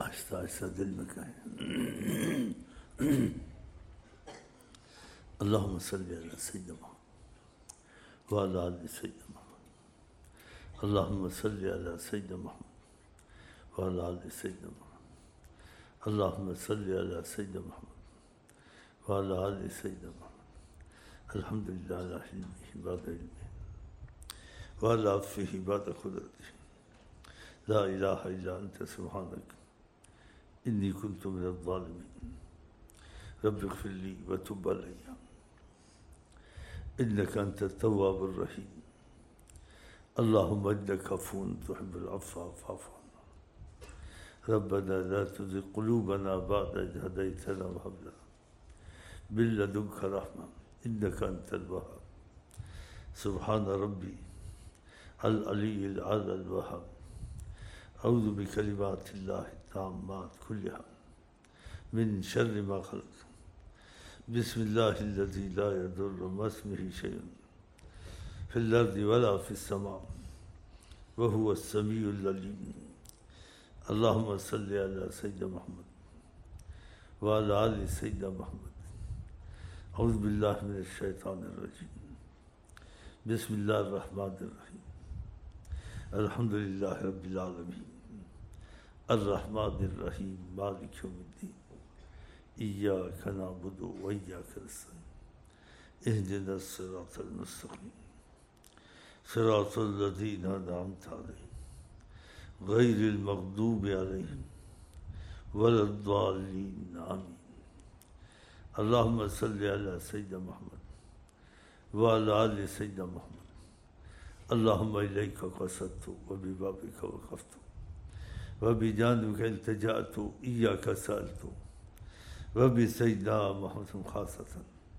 آہستہ آہستہ دل میں کہیں اللہم صلی علی سیدنا محمد وعلی آل سیدنا محمد اللہم صلی علی سیدنا محمد وعلی آل سیدنا محمد اللہم صلی علی سیدنا محمد وعلی آل سیدنا محمد الحمدللہ علی علمہ بعد علمہ وعلی عفوہ بعد قدرتہ لا الہ الا انت سبحانک انی کنت من الظالمین رب اغفر لی وتب علی انک انت التواب الرحیم اللہم انک عفو تحب العفو فاعف عنا ربنا لا تزغ قلوبنا بعد اذ هدیتنا وهب لنا من لدنک رحمة انک انت الوهاب سبحان ربی العلی الاعلی الوهاب اعوذ بکلمات اللہ التامات كلها من شر ما خلق بسم اللہ الذی لا يضر مع اسمہ شیء فی الارض ولا فی السماء وهو السمیع العلیم اللہم صلی علی سیدنا محمد وعلی آل سیدنا محمد اعوذ باللہ من الشیطان الرجیم بسم اللہ الرحمن الرحیم الحمدللہ رب العالمین الرحمن الرحیم مالک یوم الدین ایاک نعبد و ایاک نستعین اہدنا الصراط المستقیم صراط الذین انعمت علیہم غیر المغضوب علیہم ولا الضالین آمین اللہم صلی علی سیدنا محمد وعلی آل سیدنا محمد اللہم الیک قصدت وببابک وقفت وبجانبک التجأت ایاک سألت وبسیدنا محمد خاصة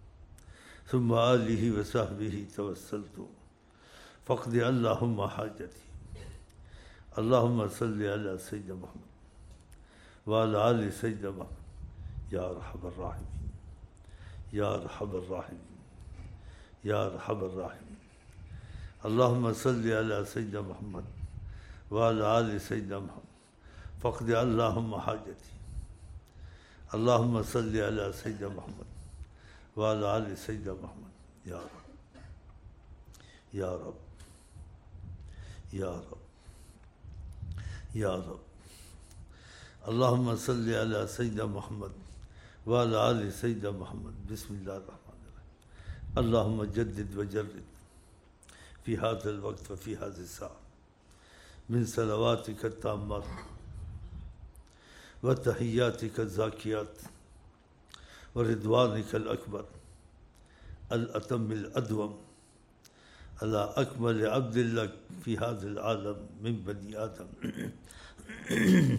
ثم آلہ وصحبہ توسلت فاقض اللہم حاجتی اللہم صلی علی سیدنا محمد وعلی آل سیدنا محمد یا ارحم الراحمین یا ارحم الراحمین یا ارحم الراحمین اللہم صلی علی سیدنا محمد وعلی آل سیدنا محمد فاقض اللہم حاجتی اللہم صلی علی سیدنا محمد وعلی آل سیدنا محمد یا رب یا رب یا رب یا رب اللہم صلی علی سیدنا محمد وعلی آل سیدنا محمد بسم اللہ الرحمن الرحیم اللہم جدد وجرد فی هذا الوقت وفی هذه الساعة من صلواتک التامات وتحیاتک الزاکیات ورضوانک الأکبر الأتم الأدوم على أكمل عبد لك في هذا العالم من بني آدم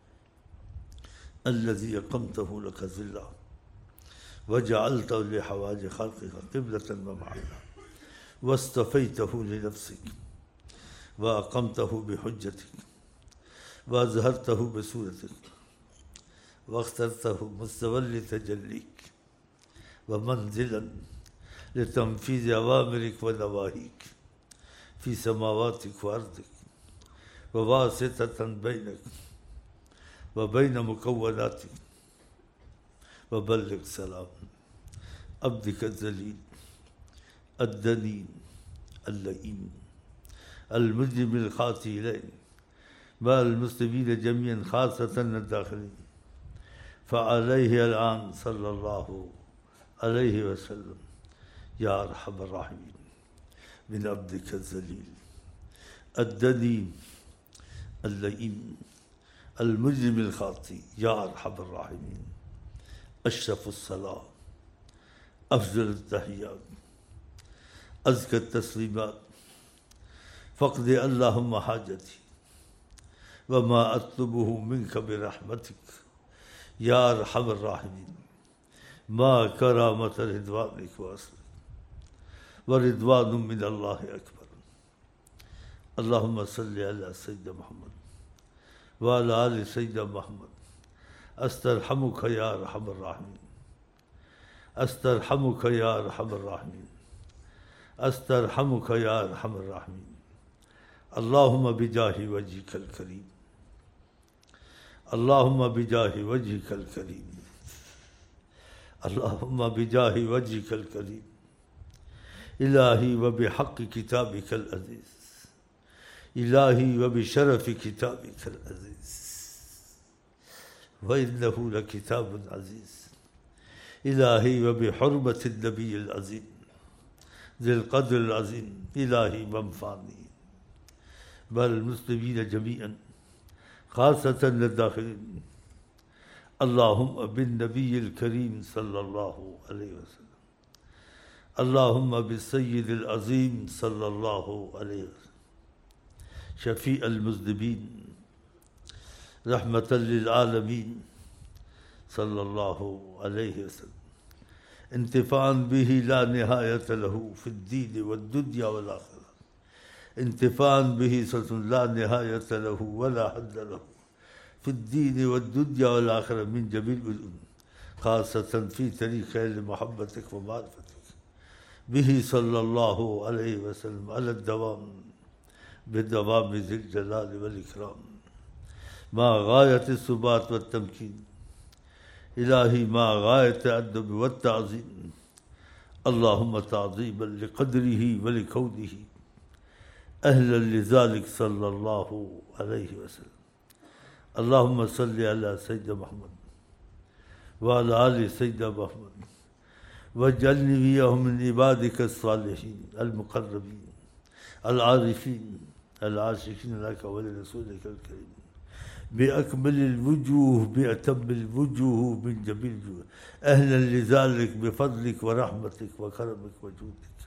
الذي أقمته لك ذلا وجعلته لحوائج خلقك قبلة ومعلا واصطفيته لنفسك وأقمته بحجتك وأظهرته بسورتك واخترته مستوى لتجليك ومنزلا لتنفيذ أوامرك ونواهيك في سماواتك وأرضك وواسطة بينك وبين مكوناتك وبلغ سلام عبدك الذليل الدنين اللئيم المجرم الخاطئ إليه مع المسلمين جميعا خاصة الداخلين فعليه الآن صلى الله عليه وسلم يا أرحم الراحمين من عبدك الذليل الدنين اللئيم المجرم الخاطئ يا أرحم الراحمين أشرف الصلاة أفضل التحيات أزكى التسليمات فاقض اللهم حاجتي وما أطلبه منك برحمتك يا أرحم الراحمين ما كرامة رضوانك وأصلك ورضوان من الله أكبر اللهم صل على سيدنا محمد وعلى آل سيدنا محمد أسترحمك يا أرحم الراحمين أسترحمك يا أرحم الراحمين أسترحمك يا أرحم الراحمين اللهم بجاه وجهك الكريم اللهم بجاه وجهك الكريم، اللهم بجاه وجهك الكريم إلهي وبحق كتابك العزيز، إلهي وبشرف كتابك العزيز، وإنه لكتاب عزيز، إلهي وبحرمة النبي العظيم ذي القدر العظيم، إلهي وانفعني بل المسلمين جميعا خاصة للداخلين، اللهم بالنبي الكريم صلى الله عليه وسلم، اللهم بالسيد العظيم صلى الله عليه وسلم شفيع المذنبين رحمة للعالمين صلى الله عليه وسلم، انتفاعا به لا نهاية له في الدين والدنيا والآخرة، انتفاعا به لا نهاية له ولا حد له في الدين والدنيا والآخرة من جميع العلوم، خاصة في طريق محبتك ومعرفتك به صلى الله عليه وسلم على الدوام بدوام ذي الجلال والإكرام مع غاية الثبات والتمكين، إلهي مع غاية الأدب والتعظيم، اللهم تعظيما لقدره ولكونه أهلا لذلك صلى الله عليه وسلم. اللهم صل على سيدنا محمد وعلى آل سيدنا محمد واجعلني وإياهم من عبادك الصالحين المقربين العارفين العاشقين لك ولرسولك الكريم بأكمل الوجوه بأتم الوجوه من جميع الوجوه، أهلا لذلك بفضلك ورحمتك وكرمك وجودك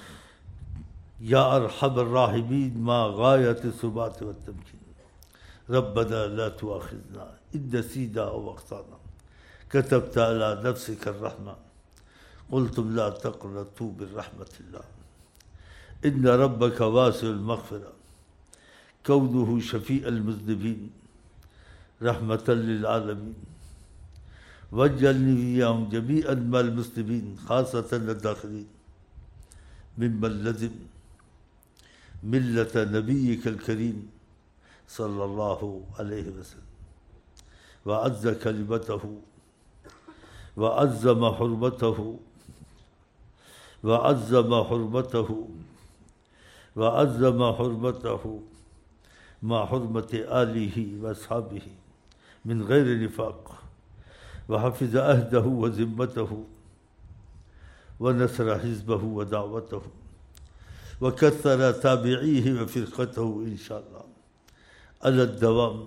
يا أرحم الراحمين مع غاية الثبات والتمكين. ربنا لا تؤاخذنا إن نسينا أو أخطأنا، كتبت على نفسك الرحمة، قلتم لا تقنطوا من رحمة الله، إن ربك واسع المغفرة، كونه شفيع المذنبين رحمة للعالمين، واجعلني وإياهم جميعا مع المسلمين خاصة الداخلين ممن لزم ملة نبيك الكريم صلى الله عليه وسلم وعز كلمته وعظم حرمته وعظم حرمته وعظم حرمته مع حرمة آله وأصحابه من غير نفاق، وحفظ عهده وذمته ونصر حزبه ودعوته وكثر تابعيه وفرقته إن شاء الله على الدوام،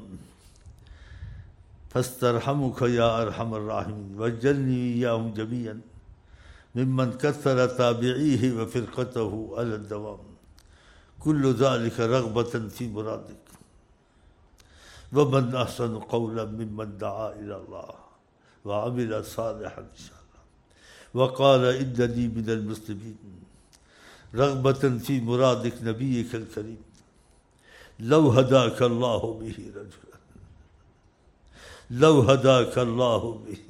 فاسترحمك يا أرحم الراحمين، واجعلني إياهم جميعا ممن كثر تابعيه وفرقته على الدوام، كل ذلك رغبة في مرادك. ومن أحسن قولا ممن دعا إلى الله وعمل صالحا إن شاء الله وقال إنني من المسلمين، رغبة في مرادك نبيك الكريم. لو هداك الله به رجلا، لو هداك الله به،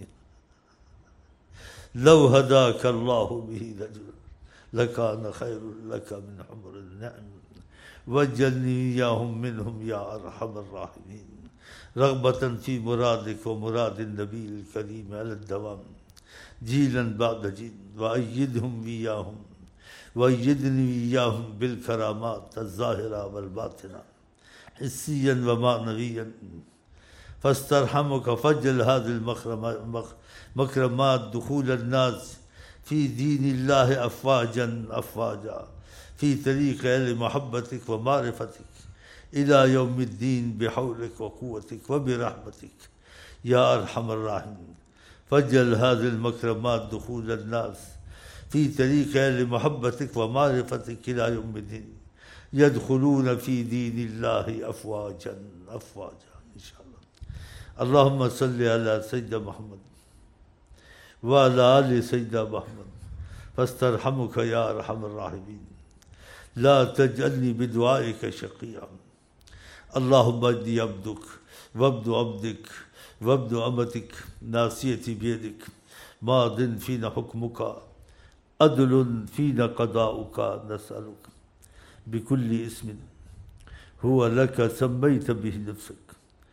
لو هداك الله به رجلا لكان خير لك من حمر النعم، واجعلني إياهم منهم يا أرحم الراحمين، رغبة في مرادك ومراد النبي الكريم على الدوام جيلا بعد جيل، وأيدهم إياهم وأيدني إياهم بالكرامات الظاهرة والباطنة حسيا ومعنويا، فاسترحمك فجل هذه المكرمات دخول الناس في دين الله أفواجا أفواجا في طريق لمحبتك ومعرفتك إلى يوم الدين بحولك وقوتك وبرحمتك يا أرحم الراحمين، فجل هذه المكرمات دخول الناس في طريق لمحبتك ومعرفتك إلى يوم الدين يدخلون في دين الله أفواجا أفواجا إن شاء الله. اللهم صل على سيدنا محمد وعلى آل سيدنا محمد، فاسترحمك يا أرحم الراحمين، لا تجعلني بدعائك شقيا. اللهم إني عبدك وابن عبدك وابن أمتك، ناصيتي بيدك، ماض فينا حكمك، عدل فينا قضاؤك، نسألك بكل اسم هو لك سميت به نفسك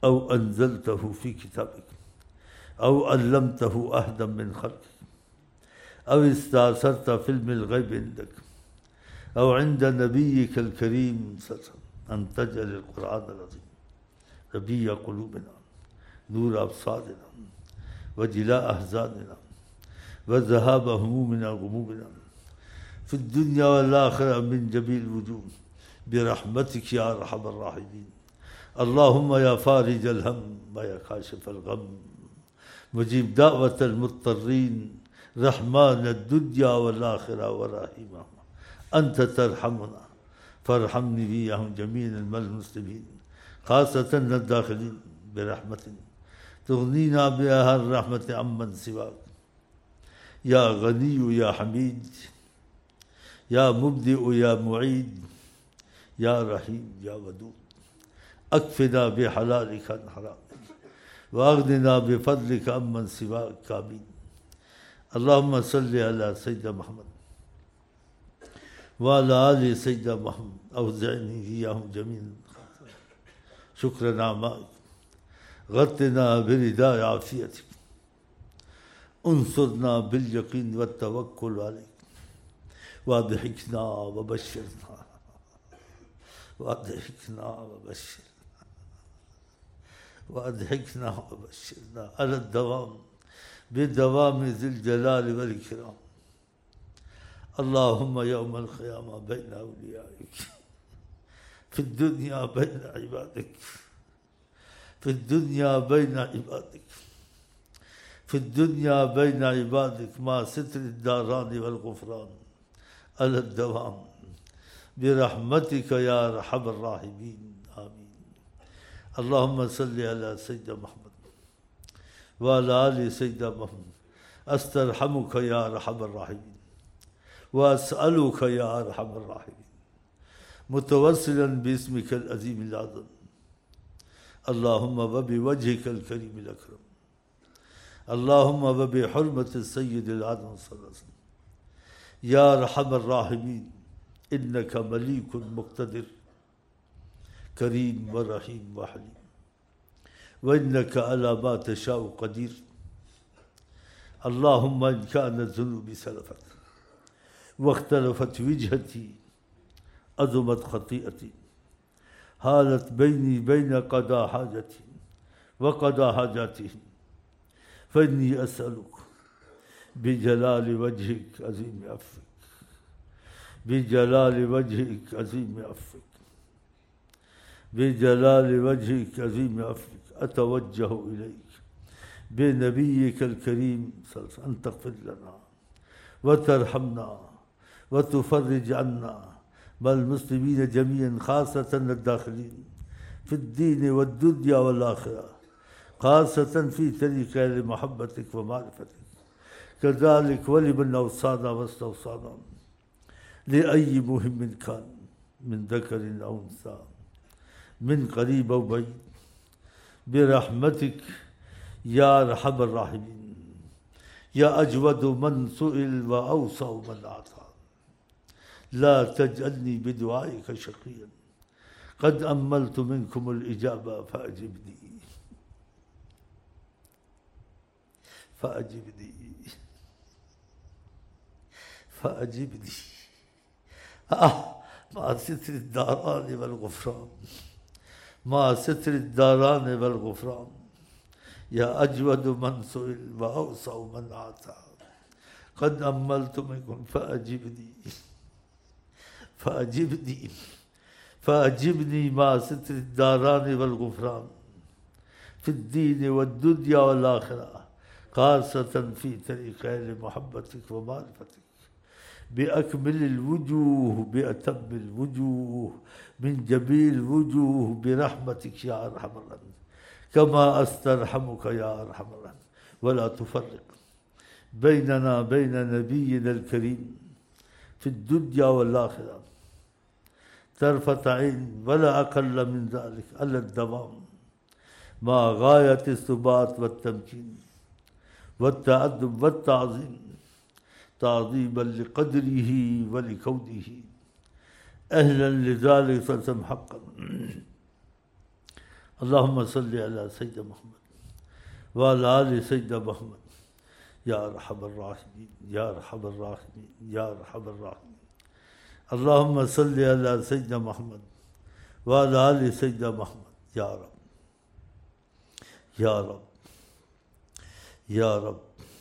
أو أنزلته في كتابك أو علمته أحدا من خلقك أو استأثرت في علم الغيب عندك أو عند نبيك الكريم أن تجعل القرآن العظيم ربيع قلوبنا نور أبصارنا وجلاء أحزاننا وذهاب همومنا وغمومنا في الدنيا والآخرة من جميع الوجوه برحمتك يا أرحم الراحمين. اللهم يا فارج الهم ويا كاشف الغم مجيب دعوة المضطرين رحمن الدنيا والآخرة ورحيمهما أنت ترحمنا فارحمني وياهم جميع المسلمين خاصة الداخلين برحمة تغنينا بها الرحمة عمن سواك يا غني يا حميد يا مبدئ يا معيد يا رحيم يا ودود أكفنا بحلالك عن حرامك وأغننا بفضلك عمن سواك آمين. اللهم صل على سيدنا محمد وعلى آل سيدنا محمد أوزعني إياهم جميعا شكر نعمائك غطنا برداء عافيتك انصرنا باليقين والتوكل عليك واضحكنا وبشرنا واضحكنا وبشرنا واضحكنا وبشرنا على الدوام بدوام ذي الجلال والإكرام. اللهم يوم القيامة بين أوليائك في الدنيا بين عبادك في الدنيا بين عبادك في الدنيا بين عبادك مع ستر الداران والغفران على الدوام برحمتك يا أرحم الراحمين آمين. اللهم صل على سيدنا محمد وعلى آل سيدنا محمد أسترحمك يا أرحم الراحمين وأسألك يا أرحم الراحمين متوسلا باسمك العظيم الأعظم اللهم وبوجهك الكريم الأكرم اللهم وبحرمة السيد العظم صلى الله عليه وسلم يا أرحم الراحمين إنك مليك مقتدر كريم ورحيم وحليم وإنك على ما تشاء قدير. اللهم إن كانت ذنوبي سلفت واختلفت وجهتي عظمت خطيئتي هالت بيني بين قضاء حاجتي وقضاء حاجاتهم فإني أسألك بجلال وجهك عظيم عفوك بجلال وجهك عظيم عفوك بجلال وجهك عظيم عفوك أتوجه إليك بنبيك الكريم صلى الله عليه وسلم أن تغفر لنا وترحمنا وتفرج عنا مع المسلمين جميعا خاصة الداخلين في الدين والدنيا والآخرة خاصة في طريق لمحبتك ومعرفتك كذلك ولمن أوصانا واستوصانا لأي مهم كان من ذكر أو أنثى من قريب أو بعيد برحمتك يا أرحم الراحمين يا أجود من سئل وأوصى من أعطى لا تجعلني بدعائك شقيا قد أملت منكم الإجابة فأجبني فأجبني فأجبني مع ستر الداران والغفران مع ستر الداران والغفران يا أجود من سئل وأوصى من أعطى قد أملت منكم فأجبني فأجبني فأجبني مع ستر الداران والغفران في الدين والدنيا والآخرة خاصة في طريق محبتك ومعرفتك بأكمل الوجوه بأتم الوجوه من جميل الوجوه برحمتك يا أرحم الراحمين كما أسترحمك يا أرحم الراحمين ولا تفرق بيننا بين نبينا الكريم في الدنيا والآخرة طرفة عين ولا أقل من ذلك على الدوام مع غاية الثبات والتمكين والتأدب والتعظيم تعظيما لقدره ولكونه أهلا لذلك فسم حقا. اللهم صل على سيدنا محمد وعلى آل سيدنا محمد يا أرحم الراحمين يا أرحم الراحمين يا أرحم الراحمين. اللهم صل على سيدنا محمد وعلى آل سيدنا محمد يا رب يا رب يا رب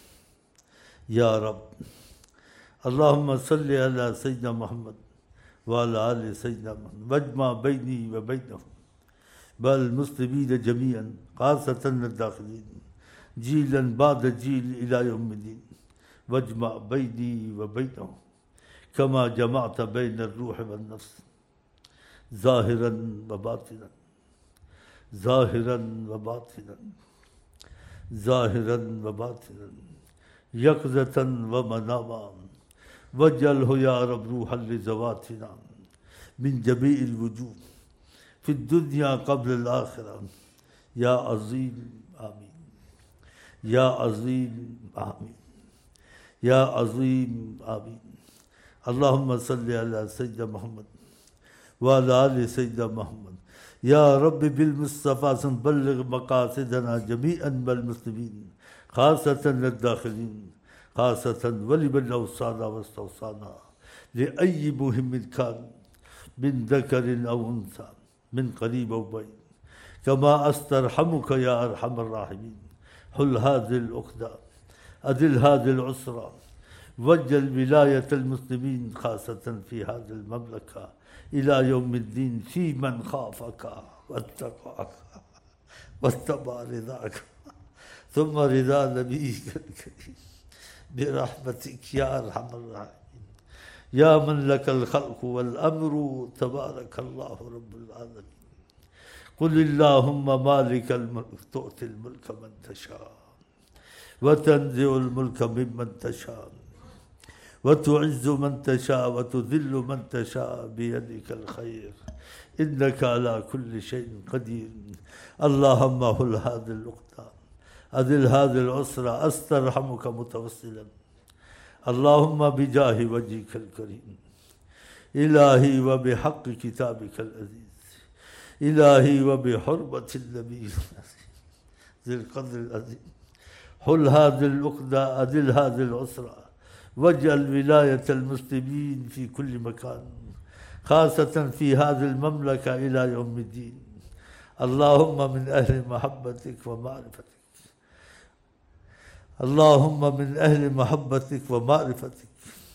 يا رب. اللهم صل على سيدنا محمد وعلى آل سيدنا محمد واجمع بيني وبينهم والمسلمين جميعا خاصة الداخلين جيلا بعد جيل إلى يوم الدين، واجمع بيني وبينهم كما جمعت بين الروح والنفس ظاهرا وباطنا ظاهرا وباطنا ظاهرا وباطنا يقظة ومناما، واجعله يا رب روحا لزواتنا من جميع الوجوه في الدنيا قبل الآخرة يا عظيم آمين يا عظيم آمين يا عظيم آمين. اللهم صل على سيدنا محمد وعلى آل سيدنا محمد يا رب بالمصطفى بلغ مقاصدنا جميعا والمسلمين خاصة للداخلين خاصة ولمن أوصانا واستوصانا لأي مهم كان من ذكر أو أنثى من قريب أو بعيد، كما أسترحمك يا أرحم الراحمين. حل هذه العقدة أذل هذه العسرة وجل ولاية المسلمين خاصة في هذه المملكة إلى يوم الدين في من خافك واتقاك واتبع رضاك ثم رضا نبيك الكريم برحمتك يا أرحم الراحمين يا من لك الخلق والأمر تبارك الله رب العالمين. قل اللهم مالك الملك تؤتي الملك من تشاء وتنزع الملك ممن تشاء وتعز من تشاء وتذل من تشاء بيدك الخير إنك على كل شيء قدير. اللهم هل هذه العقدة أذل هذه العسرة أسترحمك متوسلا اللهم بجاه وجهك الكريم إلهي وبحق كتابك العزيز إلهي وبحرمة النبي ذي القدر العظيم حل هذه العقدة أذل هذه العسرة واجعل ولاية المسلمين في كل مكان خاصة في هذه المملكة إلى يوم الدين. اللهم من أهل محبتك ومعرفتك اللهم من أهل محبتك ومعرفتك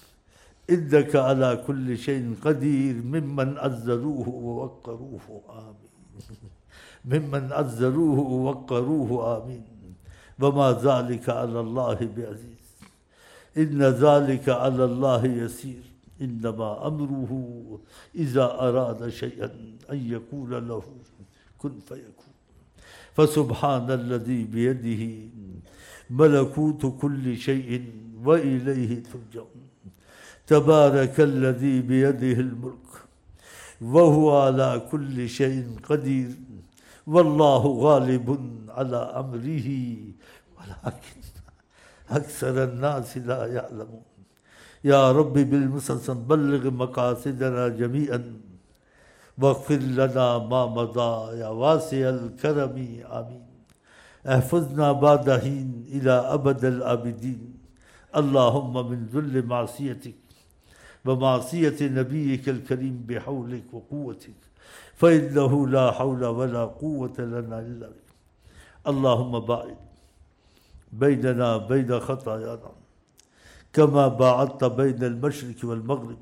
إنك على كل شيء قدير ممن عزروه ووقروه آمين ممن عزروه ووقروه آمين. وما ذلك على الله بعزيز إن ذلك على الله يسير إنما أمره إذا أراد شيئا أن يقول له كن فيكون. فسبحان الذي بيده ملكوت كل شيء وإليه ترجعون تبارك الذي بيده الملك وهو على كل شيء قدير والله غالب على أمره ولكن أكثر الناس لا يعلمون. يا رب بالمسلسل بلغ مقاصدنا جميعا واغفر لنا ما مضى يا واسع الكرم آمين. احفظنا بعد حين إلى أبد الآبدين. اللهم من ذل معصيتك ومعصية نبيك الكريم بحولك وقوتك فإنه لا حول ولا قوة لنا إلا بك. اللهم باعد بيننا بين خطايانا كما باعدت بين المشرق والمغرب.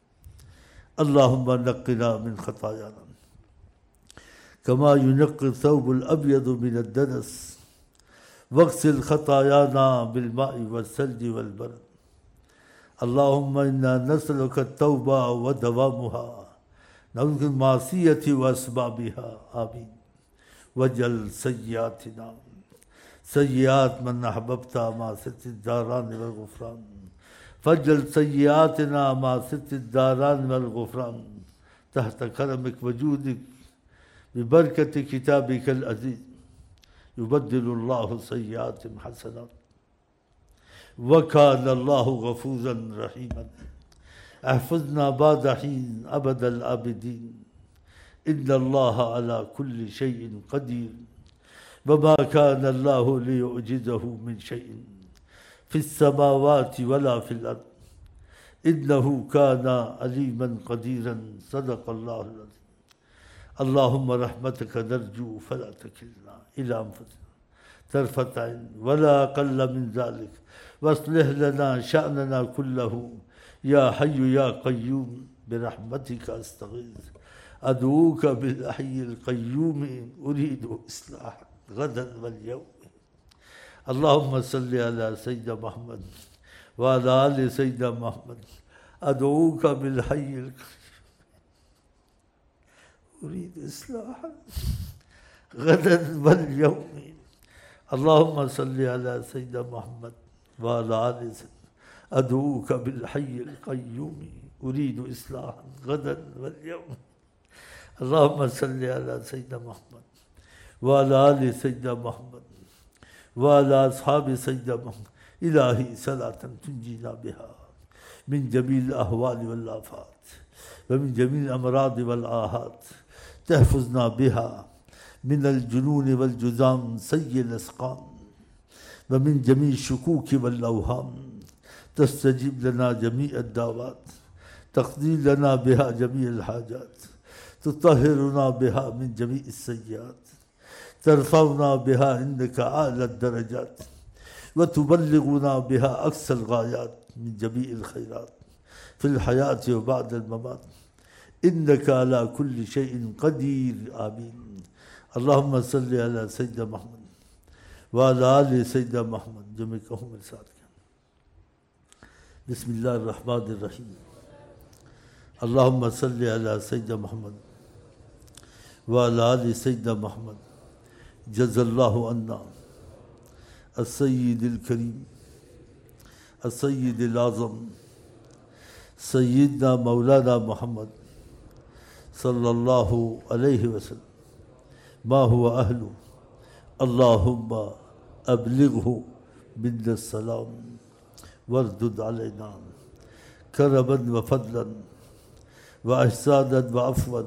اللهم نقنا من خطايانا كما ينقي الثوب الأبيض من الدنس واغسل خطايانا بالماء والثلج والبرد. اللهم إنا نسألك التوبة ودوامها نعوذ من المعصية وأسبابها آمين. واجعل سيئاتنا سيئات من أحببت مع ست الداران والغفران فاجعل سيئاتنا مع ست الداران والغفران تحت كرمك وجودك ببركة كتابك العزيز. يبدل الله سيئاتهم حسنات وكان الله غفورا رحيما. احفظنا بعد حين أبد الآبدين إن الله على كل شيء قدير وما كان الله ليعجزه من شيء في السماوات ولا في الأرض إنه كان عليما قديرا صدق الله العظيم. اللهم رحمتك نرجو فلا تكلنا إلى أنفسنا طرفة عين ولا أقل من ذلك واصلح لنا شأننا كله يا حي يا قيوم برحمتك أستغيث أدعوك بالحي القيوم أريد إصلاحا غدا واليوم. اللهم صل على سيدنا محمد وعلى آل سيدنا محمد أدعوك بالحي القيوم أريد إصلاحا غدا واليوم. اللهم صل على سيدنا محمد وعلى آل سيدنا أدعوك بالحي القيوم أريد إصلاحا غدا واليوم. اللهم صل على سيدنا محمد وعلى آل سيدنا محمد وعلى أصحاب سيدنا محمد. إلهي صلاة تنجينا بها من جميع الأهوال والآفات ومن جميع الأمراض والآهات تحفظنا بها من الجنون والجذام سيء الأسقام ومن جميع الشكوك والأوهام تستجيب لنا جميع الدعوات تقضي لنا بها جميع الحاجات تطهرنا بها من جميع السيئات ترفعنا بها عندك أعلى الدرجات وتبلغنا بها أقصى الغايات من جميع الخيرات في الحياة وبعد الممات إنك على كل شيء قدير. آمين. اللهم صل على سيدنا محمد وعلى آل سيدنا محمد. جو میں کہوں میرے ساتھ بسم اللہ الرحمن الرحیم. اللهم صل على سيدنا محمد وعلى آل سيدنا محمد. جزا الله عنا السيد الكريم السيد الأعظم سيدنا مولانا محمد صلى الله عليه وسلم ما هو أهله. اللهم أبلغه منا السلام واردد علينا كرما وفضلا وإحسانا وعفوا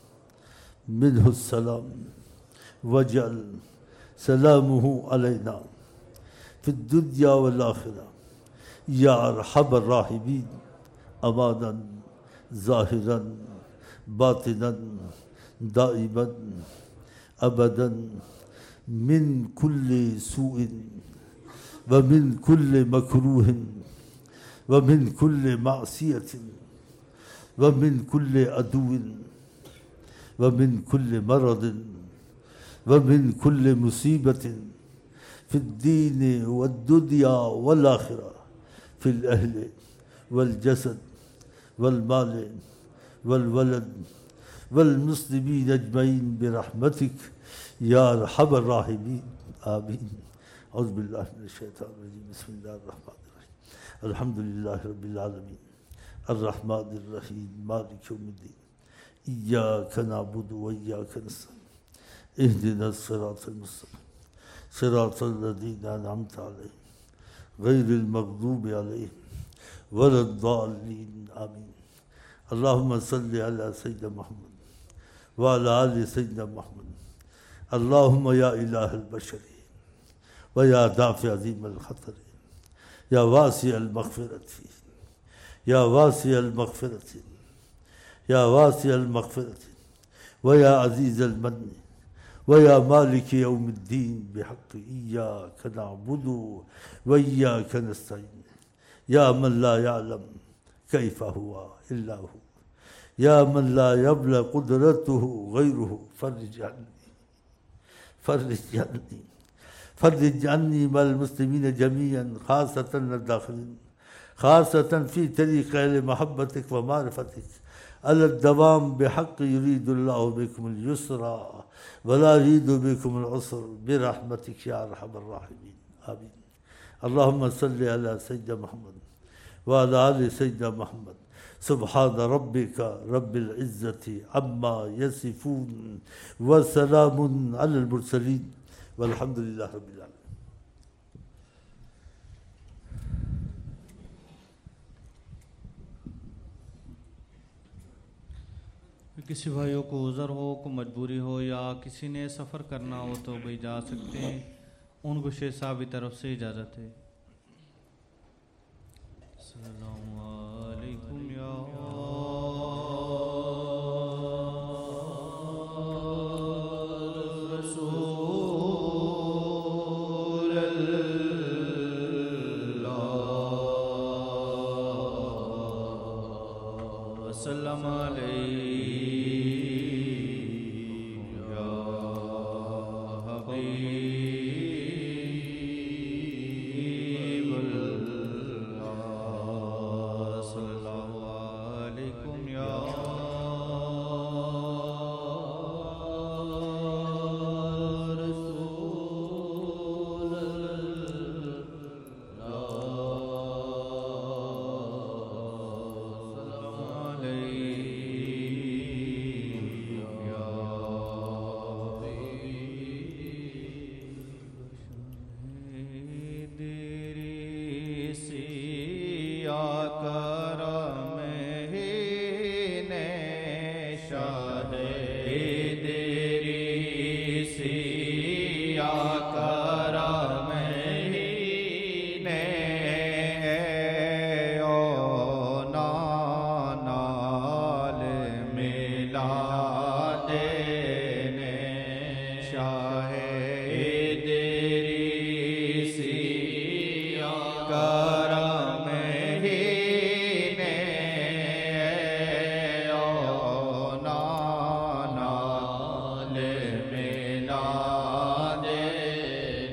منه السلام واجعل سلامه علينا في الدنيا والآخرة يا أرحم الراحمين أمانا ظاهرا باطنا دائما أبدا من كل سوء ومن كل مكروه ومن كل معصية ومن كل عدو ومن كل مرض ومن كل مصيبة في الدين والدنيا والآخرة في الأهل والجسد والمال والولد والمسلمين أجمعين برحمتك يا أرحم الراحمين. آمين. أعوذ بالله من الشيطان الرجيم. بسم الله الرحمن الرحيم. الحمد لله رب العالمين الرحمن الرحيم مالك يوم الدين إياك نعبد وإياك نستعين اهدنا الصراط المستقيم صراط الذين أنعمت عليهم غير المغضوب عليهم ولا الضالين. آمين. اللهم صل على سيدنا محمد وعلى آل سيدنا محمد. اللهم يا إله البشر ويا دافع عظيم الخطر يا واسع المغفرة يا واسع المغفرة يا واسع المغفرة ويا عزيز المن ويا مالك يوم الدين بحق إياك نعبد وإياك نستعين. يا من لا يعلم كيف هو إلا هو يا من لا يبلغ قدرته غيره فرج عني فرج عني فرج عني مع المسلمين جميعا خاصة الداخلين خاصة في طريق أهل محبتك ومعرفتك على الدوام بحق يريد الله بكم اليسر ولا يريد بكم العسر برحمتك يا أرحم الراحمين. آمين. اللهم صل على سيدنا محمد وعلى آل سيدنا محمد. سبحان ربك رب العزة عما يصفون وسلام على المرسلين والحمد لله رب العالمين. کسی بھائیوں کو عذر ہو، کو مجبوری ہو یا کسی نے سفر کرنا ہو تو بھائی جا سکتے ہیں، ان کو شیخ صاحب کی طرف سے اجازت ہے۔ السلام علیکم یا رسول اللہ، السلام علیکم یا حبیب اللہ، صلی اللہ علیکم یا رسول اللہ، السلام علیکم یا حبیب دیری سیا کرم نے شاہ دیری سیا کرم نے او نال ملا دینے شاہ دیری سیا کرم نے او نال ملا دینے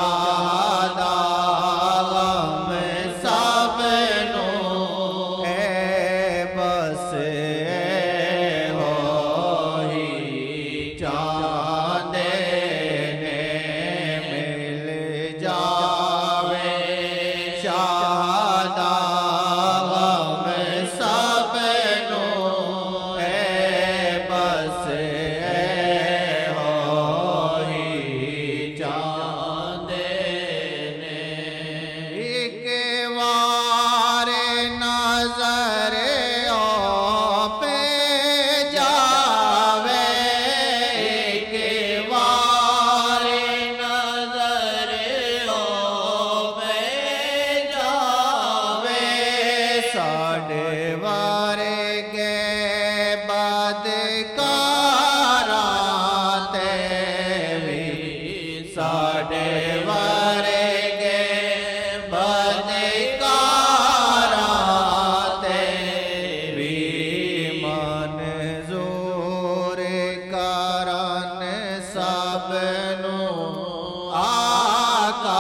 چاہدا غم سب نو اے بس ہوئی چاندے نے مل جاوے شہدا غم سب نو اے بس ہوئی چاندے نے ایک وار نظر پہ جاوے ایک وار نظر پہ جاوے ساڑھے وار کے بدکارات بھی ساڑھے وار کے بدکارات بھی منظور کرن سب نو آقا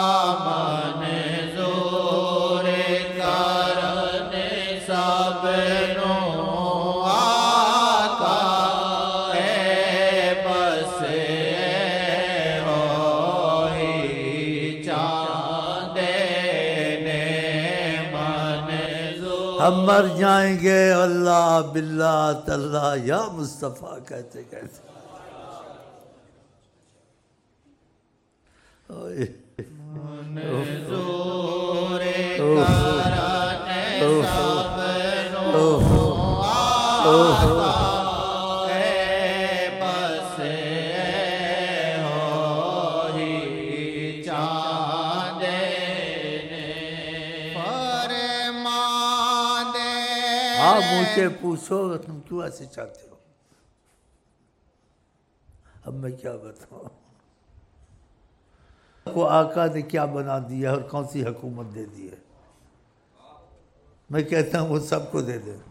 منظور کرن سب نو آقا اے بس ہوئی چاندے نے منظور ہم مر جائیں گے اللہ باللہ تاللہ یا مصطفیٰ کہتے کہتے اوئے منظور کرن سب نو آقا اے بس ہوئی چاندے نے فرمان دے آپ مجھے پوچھو تم کیوں ایسے چاہتے ہو؟ اب میں کیا بتاؤں کو آقا نے کیا بنا دیا اور کون سی حکومت دے دی ہے؟ میں کہتا ہوں وہ سب کو دے دے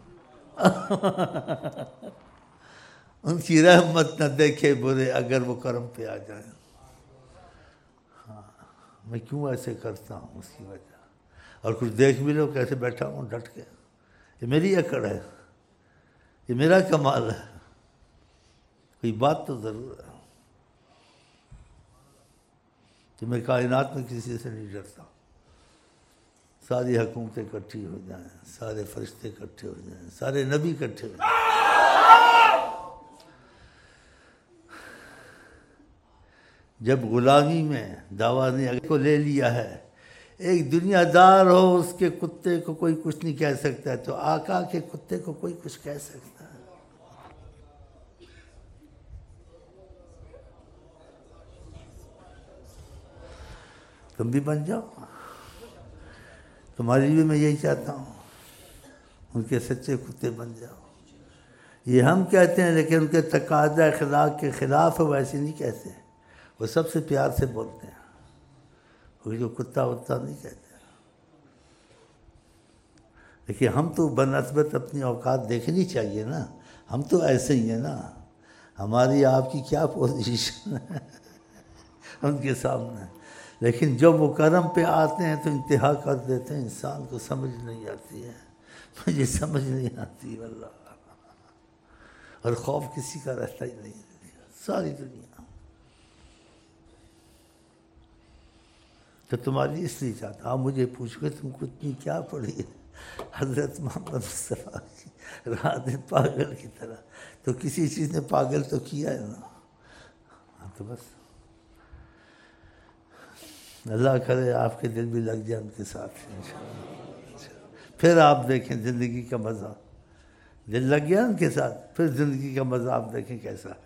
ان کی رحمت نہ دیکھے برے اگر وہ کرم پہ آ جائیں. ہاں میں کیوں ایسے کرتا ہوں اس کی وجہ. اور کچھ دیکھ بھی لو کیسے بیٹھا ہوں ڈٹ کے. یہ میری اکڑ ہے, یہ میرا کمال ہے. کوئی بات تو ضرور ہے کہ میں کائنات میں کسی سے نہیں ڈرتا. ساری حکومتیں اکٹھی ہو جائیں, سارے فرشتے اکٹھے ہو جائیں, سارے نبی اکٹھے ہو جائیں, جب غلامی میں دعویٰ نے کو لے لیا ہے, ایک دنیا دار ہو اس کے کتے کو کوئی کچھ نہیں کہہ سکتا ہے, تو آقا کے کتے کو کوئی کچھ کہہ سکتا ہے؟ تم بھی بن جاؤ. تمہارے لیے میں یہی چاہتا ہوں, ان کے سچے کتے بن جاؤ. یہ ہم کہتے ہیں لیکن ان کے تقاضا اخلاق کے خلاف ہے, ویسے نہیں کہتے. وہ سب سے پیار سے بولتے ہیں, وہ جو کتا وتا نہیں کہتے. لیکن ہم تو بنسبت اپنی اوقات دیکھنی چاہیے نا. ہم تو ایسے ہی ہیں نا. ہماری آپ کی کیا پوزیشن ہے ان کے سامنے. لیکن جب وہ کرم پہ آتے ہیں تو انتہا کر دیتے ہیں. انسان کو سمجھ نہیں آتی ہے, مجھے سمجھ نہیں آتی واللہ. اور خوف کسی کا رہتا ہی نہیں, ساری دنیا. تو تمہاری اس لیے چاہتا. آپ مجھے پوچھو کہ تم کو اتنی کیا پڑھی ہے حضرت محمد مصطفیٰ کی رات پاگل کی طرح. تو کسی چیز نے پاگل تو کیا ہے نا. تو بس اللہ کرے آپ کے دل بھی لگ جائے ان کے ساتھ انشاءاللہ. پھر آپ دیکھیں زندگی کا مزہ. دل لگ گیا ان کے ساتھ, پھر زندگی کا مزہ آپ دیکھیں کیسا ہے.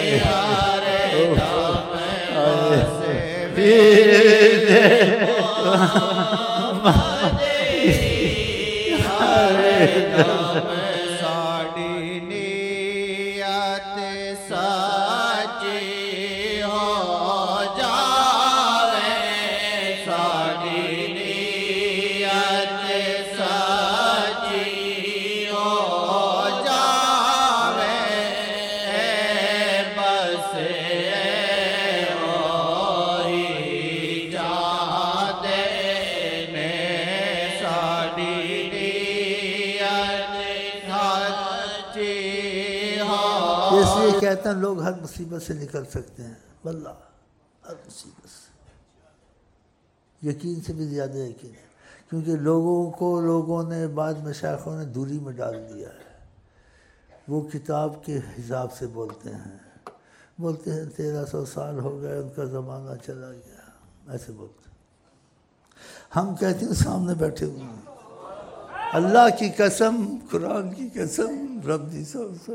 ਸਾਡੀ ਨੀਅਤ ਸੱਚੀ ਹੋ ਜਾਵੇ, ਸਾਡੀ ਨੀਅਤ ਸੱਚੀ ਹੋ ਜਾਵੇ, ਬਸ ਉਹੀ ਚਾਹਤੇ ਨੇ ਸਾਡੀ اس لیے کہتا ہیں لوگ ہر مصیبت سے نکل سکتے ہیں، واللہ ہر مصیبت سے، یقین سے بھی زیادہ یقین ہے، کیونکہ لوگوں نے بعد میں شیخوں نے دوری میں ڈال دیا ہے۔ وہ کتاب کے حساب سے بولتے ہیں 1300 سال ہو گئے، ان کا زمانہ چلا گیا، ایسے بولتے ہیں۔ ہم کہتے ہیں سامنے بیٹھے ہوئے ہیں، اللہ کی قسم، قرآن کی قسم، رب دی سب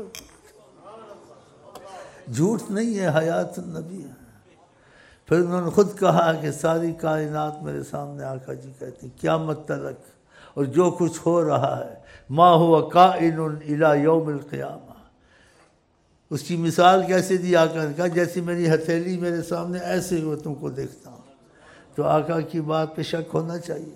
جھوٹ نہیں ہے، حیات النبی ہے۔ پھر انہوں نے خود کہا کہ ساری کائنات میرے سامنے آقا جی کہتے ہیں قیامت تلک، اور جو کچھ ہو رہا ہے ما ہوا کائن الی یوم القیامہ۔ اس کی مثال کیسے دی آقا نے کہا جیسے میری ہتھیلی میرے سامنے ایسے ہی وہ تم کو دیکھتا ہوں، تو آقا کی بات پہ شک ہونا چاہیے۔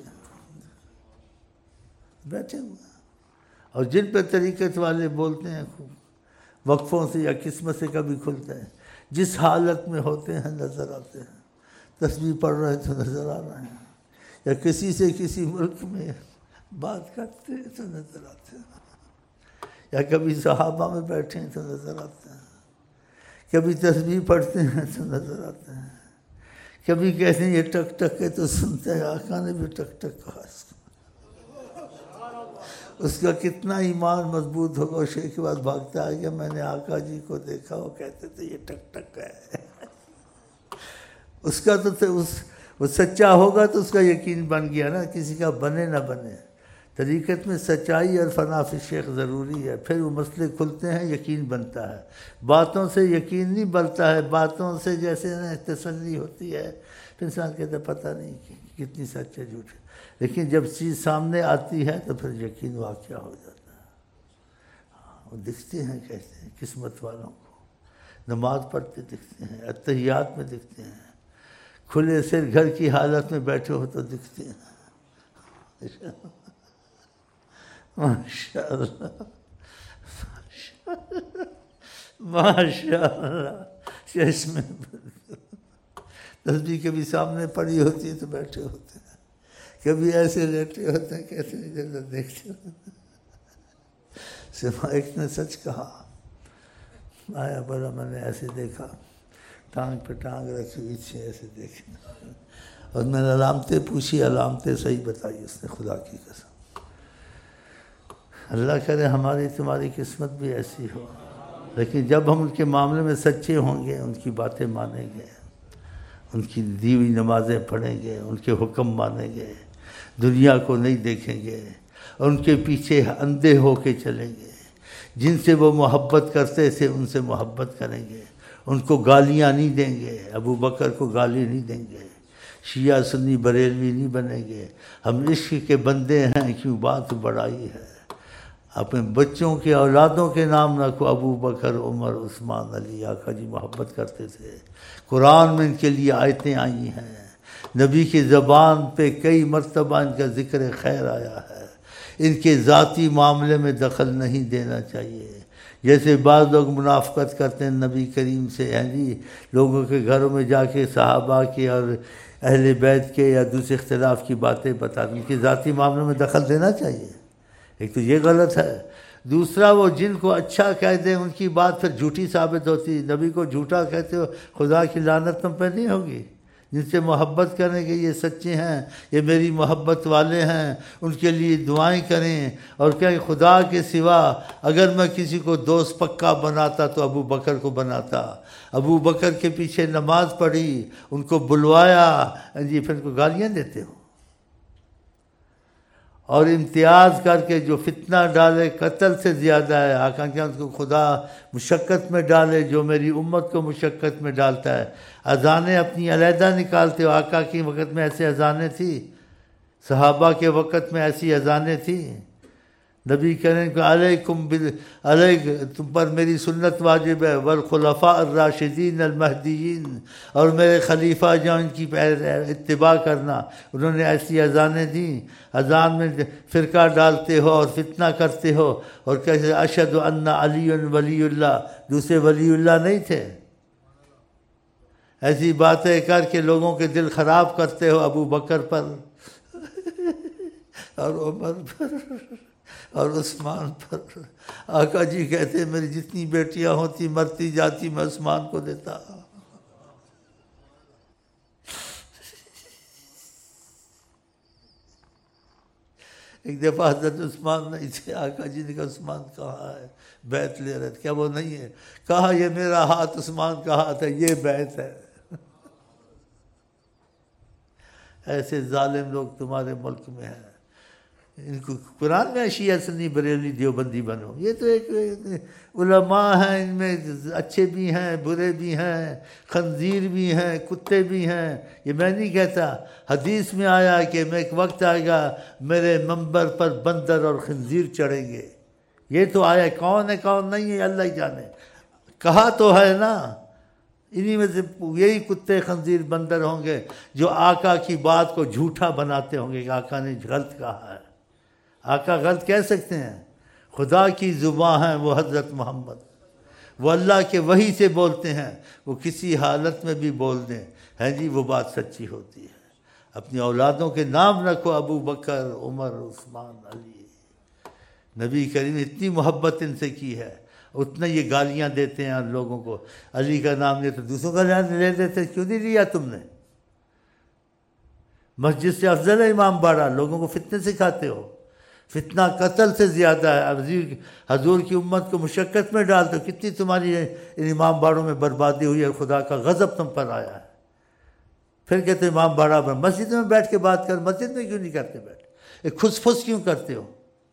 بیٹھے ہوئے اور جن پہ طریقت والے بولتے ہیں وقفوں سے یا قسمت سے کبھی کھلتے ہیں، جس حالت میں ہوتے ہیں نظر آتے ہیں، تسبیح پڑھ رہے تو نظر آ رہے ہیں، یا کسی سے کسی ملک میں بات کرتے ہیں تو نظر آتے ہیں، یا کبھی صحابہ میں بیٹھے ہیں تو نظر آتے ہیں، کبھی تسبیح پڑھتے ہیں تو نظر آتے ہیں، کبھی کہتے ہیں یہ ٹک ٹک ہے تو سنتے ہیں، آقا نے بھی ٹک ٹک کہا اس کو۔ اس کا کتنا ایمان مضبوط ہوگا، وہ شیخ کے بعد بھاگتا ہے کہ میں نے آقا جی کو دیکھا، وہ کہتے تھے یہ ٹک ٹک ہے۔ اس کا تو وہ سچا ہوگا تو اس کا یقین بن گیا نا، کسی کا بنے نہ بنے۔ طریقت میں سچائی اور فنا فی الشیخ ضروری ہے، پھر وہ مسئلے کھلتے ہیں، یقین بنتا ہے۔ باتوں سے یقین نہیں بنتا ہے، باتوں سے جیسے تسلی ہوتی ہے، پھر انسان کہتا ہے پتہ نہیں کتنی سچ ہے جھوٹ ہے، لیکن جب چیز سامنے آتی ہے تو پھر یقین واقع ہو جاتا ہے۔ وہ دکھتے ہیں، کہتے ہیں قسمت والوں کو، نماز پڑھتے دکھتے ہیں، اتحیات میں دکھتے ہیں، کھلے سر گھر کی حالت میں بیٹھے ہو تو دکھتے ہیں۔ ماشاء اللہ ماشاء اللہ، چشمے تسبیح کبھی سامنے پڑی ہوتی ہے تو بیٹھے ہوتے ہیں، کبھی ایسے لیٹے ہوتے ہیں، کیسے ادھر دیکھتے ہیں۔ ایک نے سچ کہا، آیا بولا میں نے ایسے دیکھا، ٹانگ پہ ٹانگ رکھی ہوئی تھی، ایسے دیکھے، اور میں نے علامتیں پوچھی، علامتیں صحیح بتائی اس نے، خدا کی قسم۔ اللہ کرے ہماری تمہاری قسمت بھی ایسی ہو، لیکن جب ہم ان کے معاملے میں سچے ہوں گے، ان کی باتیں مانیں گے، ان کی دی ہوئی نمازیں پڑھیں گے، ان کے حکم مانیں گے، دنیا کو نہیں دیکھیں گے، اور ان کے پیچھے اندھے ہو کے چلیں گے، جن سے وہ محبت کرتے تھے ان سے محبت کریں گے، ان کو گالیاں نہیں دیں گے، ابو بکر کو گالی نہیں دیں گے، شیعہ سنی بریلوی نہیں بنیں گے، ہم عشق کے بندے ہیں کیوں بات بڑائی ہے، اپنے بچوں کے اولادوں کے نام نہ کو ابو بکر عمر عثمان علی، آقا جی محبت کرتے تھے، قرآن میں ان کے لیے آیتیں آئی ہیں، نبی کی زبان پہ کئی مرتبہ ان کا ذکر خیر آیا ہے، ان کے ذاتی معاملے میں دخل نہیں دینا چاہیے۔ جیسے بعض لوگ منافقت کرتے ہیں نبی کریم سے، ہیں جی لوگوں کے گھروں میں جا کے صحابہ کے اور اہل بیت کے یا دوسرے اختلاف کی باتیں بتاتے ہیں، ان کے ذاتی معاملوں میں دخل دینا چاہیے، ایک تو یہ غلط ہے۔ دوسرا وہ جن کو اچھا کہہ دیں ان کی بات پھر جھوٹی ثابت ہوتی، نبی کو جھوٹا کہتے ہو، خدا کی لعنت تم پہ نہیں ہوگی۔ جن سے محبت کریں کہ یہ سچے ہیں، یہ میری محبت والے ہیں، ان کے لیے دعائیں کریں، اور کہ خدا کے سوا اگر میں کسی کو دوست پکا بناتا تو ابو بکر کو بناتا، ابو بکر کے پیچھے نماز پڑھی، ان کو بلوایا، جی پھر ان کو گالیاں دیتے ہو۔ اور امتیاز کر کے جو فتنہ ڈالے قتل سے زیادہ ہے، آقا کہ اس کو خدا مشقت میں ڈالے جو میری امت کو مشقت میں ڈالتا ہے۔ اذانیں اپنی علیحدہ نکالتے ہو، آقا کے وقت میں ایسے اذانیں تھی، صحابہ کے وقت میں ایسی اذانیں تھیں۔ نبی کریم کہ تم پر میری سنت واجب ہے، والخلفاء الراشدین المہدیین، اور میرے خلیفہ جو ان کی اتباع کرنا۔ انہوں نے ایسی اذانیں دیں، اذان میں فرقہ ڈالتے ہو اور فتنہ کرتے ہو، اور کیسے اشہد ان علی ولی اللہ، دوسرے ولی اللہ نہیں تھے۔ ایسی باتیں کر کے لوگوں کے دل خراب کرتے ہو، ابو بکر پر اور عمر پر اور عثمان پر۔ آقا جی کہتے ہیں میری جتنی بیٹیاں ہوتی مرتی جاتی میں عثمان کو دیتا۔ ایک دفعہ حضرت عثمان نہیں تھے، آقا جی نے کہا عثمان کہاں ہے؟ بیعت لے رہے تھے۔ کیا وہ نہیں ہے؟ کہا یہ میرا ہاتھ عثمان کا ہاتھ ہے، یہ بیعت ہے۔ ایسے ظالم لوگ تمہارے ملک میں ہیں، ان کو قرآن میں شیعہ سنی بریلوی دیوبندی بنو۔ یہ تو ایک علماء ہیں، ان میں اچھے بھی ہیں برے بھی ہیں، خنزیر بھی ہیں کتے بھی ہیں۔ یہ میں نہیں کہتا، حدیث میں آیا کہ میں ایک وقت آئے گا میرے منبر پر بندر اور خنزیر چڑھیں گے۔ یہ تو آیا، کون ہے کون نہیں ہے اللہ ہی جانے، کہا تو ہے نا۔ انہی میں سے یہی کتے خنزیر بندر ہوں گے جو آقا کی بات کو جھوٹا بناتے ہوں گے کہ آقا نے غلط کہا ہے۔ آقا غلط کہہ سکتے ہیں؟ خدا کی زبان ہیں وہ حضرت محمد، وہ اللہ کے وحی سے بولتے ہیں، وہ کسی حالت میں بھی بول دیں ہے جی وہ بات سچی ہوتی ہے۔ اپنی اولادوں کے نام رکھو، ابو بکر، عمر، عثمان، علی۔ نبی کریم نے اتنی محبت ان سے کی ہے، اتنا یہ گالیاں دیتے ہیں لوگوں کو۔ علی کا نام لے تو دوسروں کا نام لے دیتے، کیوں نہیں لیا تم نے؟ مسجد سے افضل ہے امام باڑہ، لوگوں کو فتنے سکھاتے ہو۔ فتنہ قتل سے زیادہ ہے، حضور کی امت کو مشقت میں ڈال دو۔ کتنی تمہاری ان امام باڑوں میں بربادی ہوئی ہے، خدا کا غضب تم پر آیا ہے۔ پھر کہتے امام باڑہ پر مسجد میں بیٹھ کے بات کر، مسجد میں کیوں نہیں کرتے بیٹھ؟ ایک کھس پھس کیوں کرتے ہو؟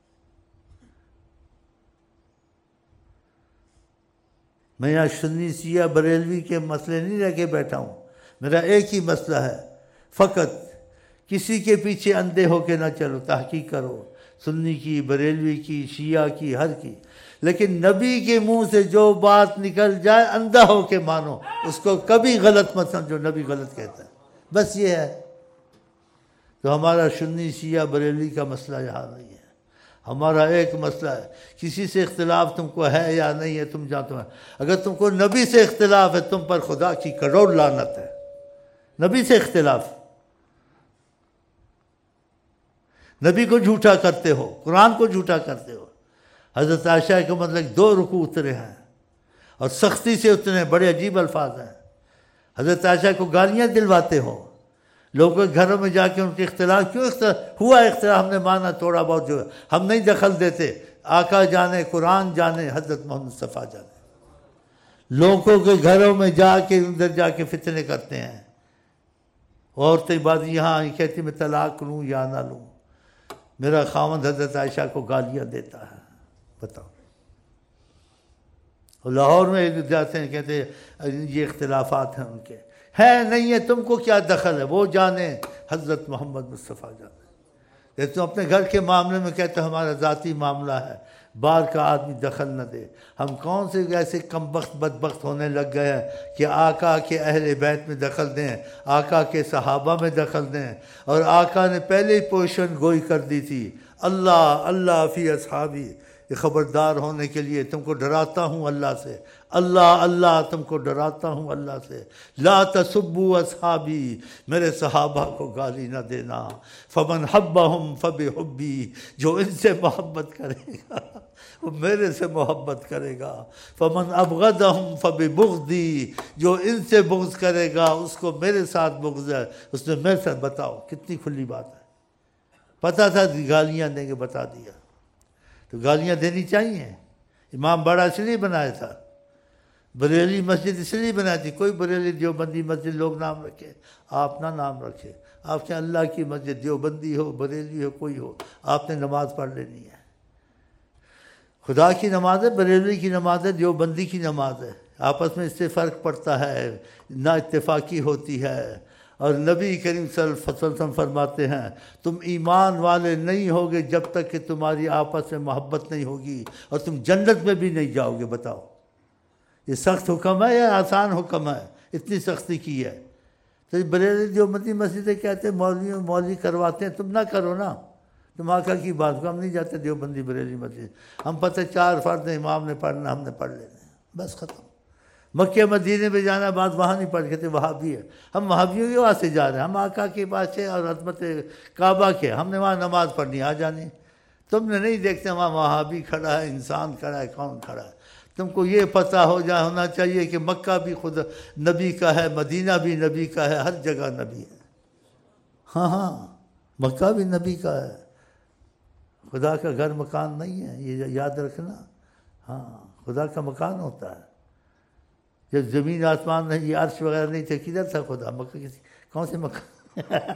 میں یہاں سنی شیعہ بریلوی کے مسئلے نہیں رہ کے بیٹھا ہوں، میرا ایک ہی مسئلہ ہے، فقط کسی کے پیچھے اندھے ہو کے نہ چلو، تحقیق کرو، سنی کی، بریلوی کی، شیعہ کی، ہر کی، لیکن نبی کے منہ سے جو بات نکل جائے اندھا ہو کے مانو، اس کو کبھی غلط مت سمجھو، نبی غلط کہتا ہے، بس یہ ہے۔ تو ہمارا سنی شیعہ بریلوی کا مسئلہ یہاں نہیں ہے، ہمارا ایک مسئلہ ہے، کسی سے اختلاف تم کو ہے یا نہیں ہے تم جانتے ہو۔ اگر تم کو نبی سے اختلاف ہے تم پر خدا کی کروڑ لعنت ہے۔ نبی سے اختلاف، نبی کو جھوٹا کرتے ہو، قرآن کو جھوٹا کرتے ہو۔ حضرت عائشہ کے مطلب 2 رکوع اترے ہیں اور سختی سے اترے ہیں، بڑے عجیب الفاظ ہیں۔ حضرت عائشہ کو گالیاں دلواتے ہو، لوگوں کے گھروں میں جا کے ان کے اختلاف کیوں ہوا اختلاف ہم نے مانا تھوڑا بہت جو ہم نہیں دخل دیتے، آقا جانے، قرآن جانے، حضرت محمد مصطفیٰ جانے۔ لوگوں کے گھروں میں جا کے اندر جا کے فتنے کرتے ہیں۔ عورتیں بعض یہاں کہتی میں طلاق لوں یا نہ لوں، میرا خاوند حضرت عائشہ کو گالیاں دیتا ہے، بتاؤ۔ لاہور میں جاتے ہیں کہتے ہیں یہ اختلافات ہیں ان کے، ہے نہیں ہے، تم کو کیا دخل ہے، وہ جانے، حضرت محمد مصطفیٰ جانے۔ جیسے تم اپنے گھر کے معاملے میں کہتے ہو ہمارا ذاتی معاملہ ہے، باہر کا آدمی دخل نہ دے۔ ہم کون سے ایسے کم بخت بدبخت ہونے لگ گئے ہیں کہ آقا کے اہل بیت میں دخل دیں، آقا کے صحابہ میں دخل دیں، اور آقا نے پہلے ہی پوزیشن گوئی کر دی تھی، اللہ اللہ فی اصحابی، یہ خبردار ہونے کے لیے تم کو ڈراتا ہوں اللہ سے، اللہ اللہ تم کو ڈراتا ہوں اللہ سے، لا تسبوا اصحابی، میرے صحابہ کو گالی نہ دینا، فمن حبہم فبحبی، جو ان سے محبت کرے گا وہ میرے سے محبت کرے گا، فمن ابغضہم فببغضی، جو ان سے بغض کرے گا اس کو میرے ساتھ بغض ہے، اس نے میرے ساتھ۔ بتاؤ کتنی کھلی بات ہے، پتہ تھا گالیاں دیں گے، بتا دیا، تو گالیاں دینی چاہیے۔ امام باڑہ اس لیے بنایا تھا، بریلی مسجد اس لیے بنائی تھی، کوئی بریلی دیوبندی مسجد لوگ نام رکھے، آپ نہ نام رکھے، آپ کے اللہ کی مسجد دیوبندی ہو بریلوی ہو کوئی ہو، آپ نے نماز پڑھ لینی ہے۔ خدا کی نماز ہے، بریلوی کی نماز ہے، دیوبندی کی نماز ہے، آپس میں اس سے فرق پڑتا ہے، نا اتفاقی ہوتی ہے۔ اور نبی کریم صلی اللہ علیہ وسلم فرماتے ہیں تم ایمان والے نہیں ہوگے جب تک کہ تمہاری آپس میں محبت نہیں ہوگی، اور تم جنت میں بھی نہیں جاؤ گے۔ بتاؤ یہ سخت حکم ہے یا آسان حکم ہے؟ اتنی سختی کی ہے۔ تو بریلوی دیوبندی مسجدیں کہتے ہیں مولوی کرواتے ہیں، تم نہ کرو نا، تم آقا کی بات کو، ہم نہیں جاتے دیوبندی بریلوی مسجد، ہم پتہ 4 فرض امام نے پڑھنا، ہم نے پڑھ لینا، بس ختم۔ مکہ مدینے میں جانا بات وہاں نہیں پڑھ کہتے وہابی ہے، ہم وہابیوں کے واسطے جا رہے ہیں، ہم آقا کے پاس ہے اور عظمت کعبہ کے، ہم نے وہاں نماز پڑھنی آ جانی۔ تم نے نہیں دیکھتے وہاں وہابی کھڑا ہے، انسان کھڑا ہے، کون کھڑا ہے۔ تم کو یہ پتہ ہونا چاہیے کہ مکہ بھی خود نبی کا ہے، مدینہ بھی نبی کا ہے، ہر جگہ نبی ہے۔ ہاں مکہ بھی نبی کا ہے، خدا کا گھر مکان نہیں ہے، یہ یاد رکھنا۔ ہاں خدا کا مکان ہوتا ہے۔ جب زمین آسمان نہیں، یہ عرش وغیرہ نہیں تھے، کدھر تھا خدا؟ مکہ کون سے مکان؟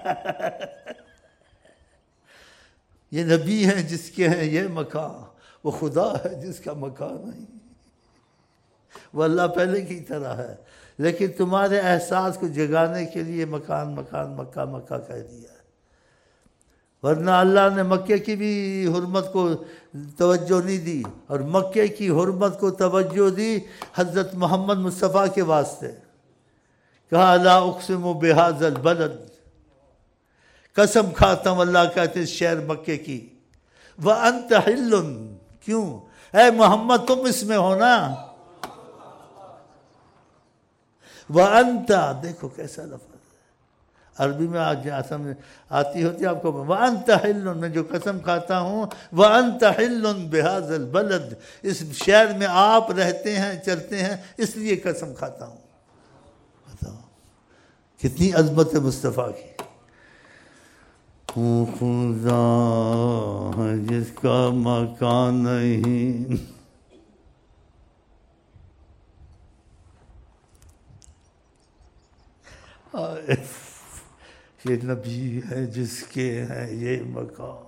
یہ نبی ہیں جس کے ہیں یہ مکان، وہ خدا ہے جس کا مکان نہیں، وہ اللہ پہلے کی طرح ہے، لیکن تمہارے احساس کو جگانے کے لیے مکان مکہ مکہ کہہ دیا ہے۔ ورنہ اللہ نے مکے کی بھی حرمت کو توجہ نہیں دی، اور مکے کی حرمت کو توجہ دی حضرت محمد مصطفیٰ کے واسطے۔ کہا لا اقسم بہذا البلد، قسم کھاتا ہوں اللہ کہتے ہیں شہر مکے کی، وانت حل، کیوں اے محمد تم اس میں ہو نا، وانت، دیکھو کیسا لفظ عربی میں آتی ہوتی آپ کو، وانت حل، میں جو قسم کھاتا ہوں، وانت حل بہذا البلد، اس شہر میں آپ رہتے ہیں چلتے ہیں اس لیے قسم کھاتا ہوں۔ بتاؤ کتنی عظمت ہے مصطفیٰ کی۔ خدا ہے جس کا مکان نہیں، یہ نبی ہے جس کے ہیں یہ مقام،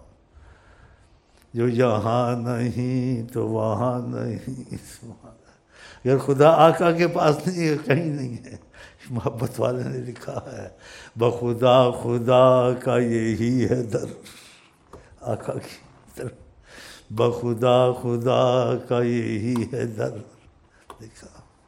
جو یہاں نہیں تو وہاں نہیں۔ اگر خدا آقا کے پاس نہیں ہے، کہیں نہیں ہے۔ محبت والے نے لکھا ہے بخدا خدا کا یہی ہے در، آقا کی در، بخدا خدا کا یہی ہے در، لکھا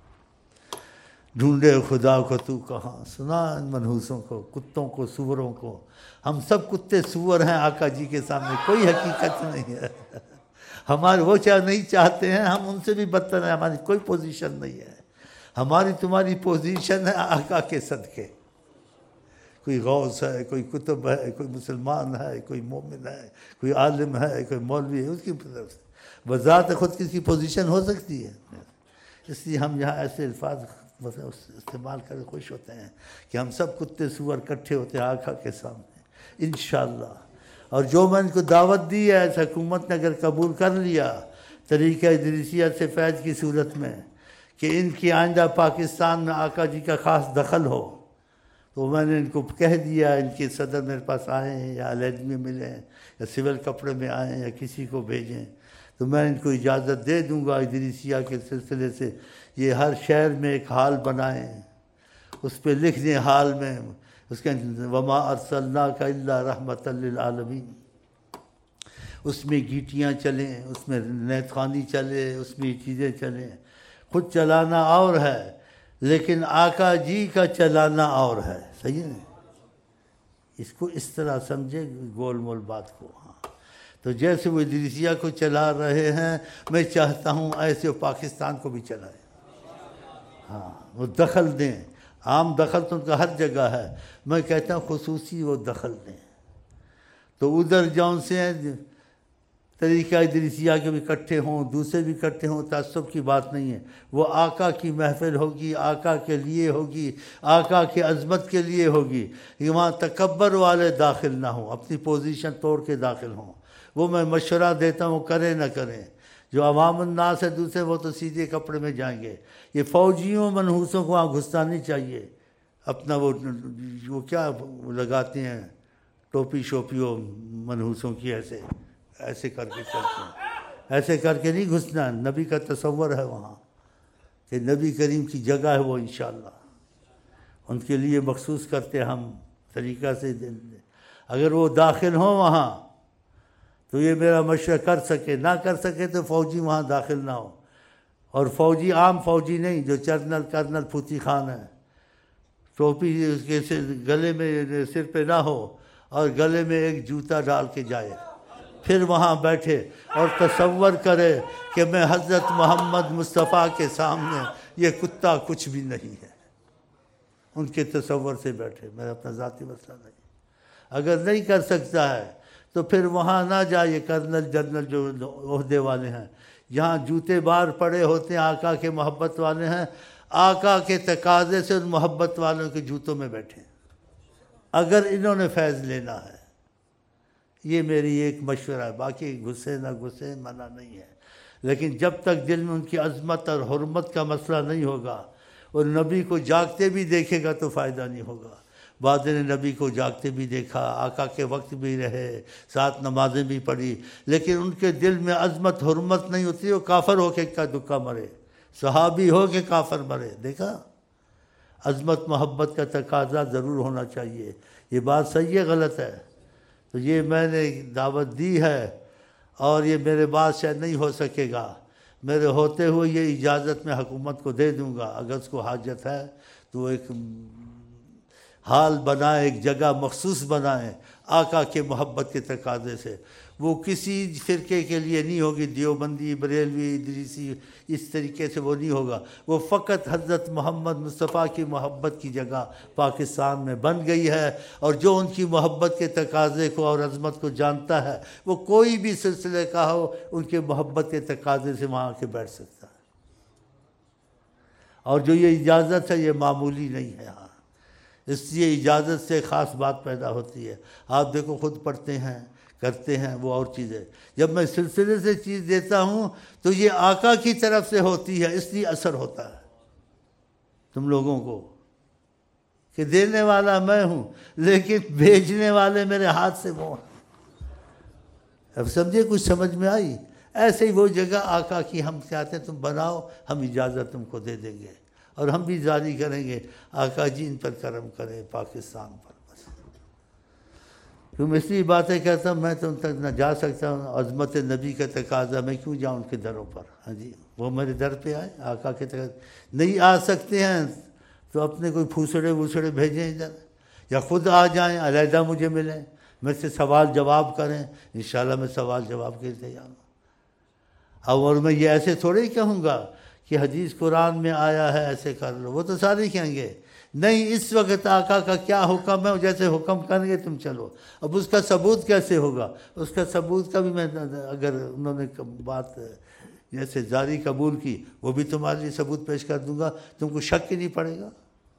ڈھونڈے خدا کو تو کہاں۔ سنا ان منحوسوں کو، کتوں کو، سوروں کو، ہم سب کتے سور ہیں آقا جی کے سامنے، کوئی حقیقت نہیں ہے۔ ہمارے وہ چاہے نہیں چاہتے ہیں، ہم ان سے بھی بدتر ہیں، ہماری کوئی پوزیشن نہیں ہے۔ ہماری تمہاری پوزیشن ہے آقا کے صدقے۔ کوئی غوث ہے، کوئی کتب ہے، کوئی مسلمان ہے، کوئی مومن ہے، کوئی عالم ہے، کوئی مولوی ہے، اس کی طرف سے بذات خود کس کی پوزیشن ہو سکتی ہے۔ اس لیے ہم یہاں ایسے الفاظ استعمال کر کے خوش ہوتے ہیں کہ ہم سب کتے سور کٹھے ہوتے ہیں آقا کے سامنے انشاءاللہ۔ اور جو میں ان کو دعوت دی ہے، حکومت نے اگر قبول کر لیا طریقہ ادریسیہ سے فیض کی صورت میں کہ ان کی آئندہ پاکستان میں آقا جی کا خاص دخل ہو، تو میں نے ان کو کہہ دیا، ان کے صدر میرے پاس آئے ہیں یا علیحدگی میں ملیں یا سول کپڑے میں آئیں یا کسی کو بھیجیں، تو میں ان کو اجازت دے دوں گا ادریسیہ کے سلسلے سے یہ ہر شہر میں ایک حال بنائیں، اس پہ لکھ دیں حال میں اس کے وما ارسلناک الا رحمۃ للعالمین، اس میں گیٹیاں چلیں، اس میں نیت خوانی چلے، اس میں چیزیں چلیں۔ خود چلانا اور ہے لیکن آقا جی کا چلانا اور ہے، صحیح ہے؟ اس کو اس طرح سمجھے گول مول بات کو۔ ہاں تو جیسے وہ ادریسیہ کو چلا رہے ہیں، میں چاہتا ہوں ایسے وہ پاکستان کو بھی چلائیں۔ ہاں وہ دخل دیں، عام دخل تو ان کا ہر جگہ ہے، میں کہتا ہوں خصوصی وہ دخل دیں۔ تو ادھر جون سے ہیں طریقہ ادریسیہ کے بھی اکٹھے ہوں، دوسرے بھی اکٹھے ہوں، تعصب کی بات نہیں ہے۔ وہ آقا کی محفل ہوگی، آقا کے لیے ہوگی، آقا کی عظمت کے لیے ہوگی، وہاں تکبر والے داخل نہ ہوں، اپنی پوزیشن توڑ کے داخل ہوں۔ وہ میں مشورہ دیتا ہوں کریں نہ کریں، جو عوام الناس ہے دوسرے وہ تو سیدھے کپڑے میں جائیں گے۔ یہ فوجیوں منحوسوں کو وہاں گھسنا نہیں چاہیے، اپنا وہ کیا لگاتے ہیں ٹوپی شوپیوں منحوسوں کی، ایسے کر کے چلتے ہیں. ایسے کر کے نہیں گھسنا. نبی کا تصور ہے وہاں کہ نبی کریم کی جگہ ہے وہ انشاءاللہ. ان کے لیے مخصوص کرتے ہم طریقہ سے. اگر وہ داخل ہوں وہاں تو یہ میرا مشورہ کر سکے، نہ کر سکے تو فوجی وہاں داخل نہ ہو. اور فوجی عام فوجی نہیں جو جنرل کرنل پھوتی خان ہے، ٹوپی اس کے گلے میں سر پہ نہ ہو اور گلے میں ایک جوتا ڈال کے جائے، پھر وہاں بیٹھے اور تصور کرے کہ میں حضرت محمد مصطفیٰ کے سامنے یہ کتا کچھ بھی نہیں ہے. ان کے تصور سے بیٹھے. میرا اپنا ذاتی مسئلہ نہیں. اگر نہیں کر سکتا ہے تو پھر وہاں نہ جائے. کرنل جنرل جو عہدے والے ہیں یہاں جوتے بار پڑے ہوتے ہیں، آقا کے محبت والے ہیں، آقا کے تقاضے سے ان محبت والوں کے جوتوں میں بیٹھے اگر انہوں نے فیض لینا ہے. یہ میری ایک مشورہ ہے. باقی غصے نہ غصے منع نہیں ہے، لیکن جب تک دل میں ان کی عظمت اور حرمت کا مسئلہ نہیں ہوگا اور نبی کو جاگتے بھی دیکھے گا تو فائدہ نہیں ہوگا. بعد نے نبی کو جاگتے بھی دیکھا، آقا کے وقت بھی رہے، ساتھ نمازیں بھی پڑھی، لیکن ان کے دل میں عظمت حرمت نہیں ہوتی. وہ کافر ہو کے کا دکا مرے، صحابی ہو کے کافر مرے. دیکھا، عظمت محبت کا تقاضا ضرور ہونا چاہیے. یہ بات صحیح ہے غلط ہے؟ تو یہ میں نے دعوت دی ہے اور یہ میرے بعد شاید نہیں ہو سکے گا. میرے ہوتے ہوئے یہ اجازت میں حکومت کو دے دوں گا. اگر اس کو حاجت ہے تو ایک حال بنائے، ایک جگہ مخصوص بنائیں آقا کے محبت کے تقاضے سے. وہ کسی فرقے کے لیے نہیں ہوگی، دیوبندی، بریلوی، ادریسی، اس طریقے سے وہ نہیں ہوگا. وہ فقط حضرت محمد مصطفیٰ کی محبت کی جگہ پاکستان میں بن گئی ہے. اور جو ان کی محبت کے تقاضے کو اور عظمت کو جانتا ہے وہ کوئی بھی سلسلے کا ہو ان کے محبت کے تقاضے سے وہاں آ کے بیٹھ سکتا ہے. اور جو یہ اجازت ہے یہ معمولی نہیں ہے. ہاں، اس لیے اجازت سے خاص بات پیدا ہوتی ہے. آپ دیکھو خود پڑھتے ہیں کرتے ہیں وہ اور چیزیں. جب میں سلسلے سے چیز دیتا ہوں تو یہ آقا کی طرف سے ہوتی ہے، اس لیے اثر ہوتا ہے تم لوگوں کو کہ دینے والا میں ہوں لیکن بھیجنے والے میرے ہاتھ سے وہ ہیں. اب سمجھے، کچھ سمجھ میں آئی؟ ایسے ہی وہ جگہ آقا کی ہم چاہتے ہیں تم بناؤ، ہم اجازت تم کو دے دیں گے اور ہم بھی جاری کریں گے. آقا جی ان پر کرم کریں پاکستان پر. بس تم اس لیے باتیں کہتا ہوں، میں تم تک نہ جا سکتا ہوں. عظمت نبی کا تقاضا، میں کیوں جاؤں ان کے دروں پر؟ ہاں جی، وہ میرے در پہ آئے آقا کے تقاضا. نہیں آ سکتے ہیں تو اپنے کوئی پھوسڑے ووسڑے بھیجیں ادھر، یا خود آ جائیں علیحدہ مجھے ملیں، مجھ سے سوال جواب کریں. انشاءاللہ میں سوال جواب کے لیے تیار ہوں. اور میں یہ ایسے تھوڑے ہی کہوں گا کہ حدیث قرآن میں آیا ہے ایسے کر لو. وہ تو سارے کہیں گے نہیں اس وقت آقا کا کیا حکم ہے، جیسے حکم کریں گے تم چلو. اب اس کا ثبوت کیسے ہوگا؟ اس کا ثبوت کا بھی میں اگر انہوں نے بات جیسے جاری قبول کی وہ بھی تمہارے لیے ثبوت پیش کر دوں گا. تم کو شک ہی نہیں پڑے گا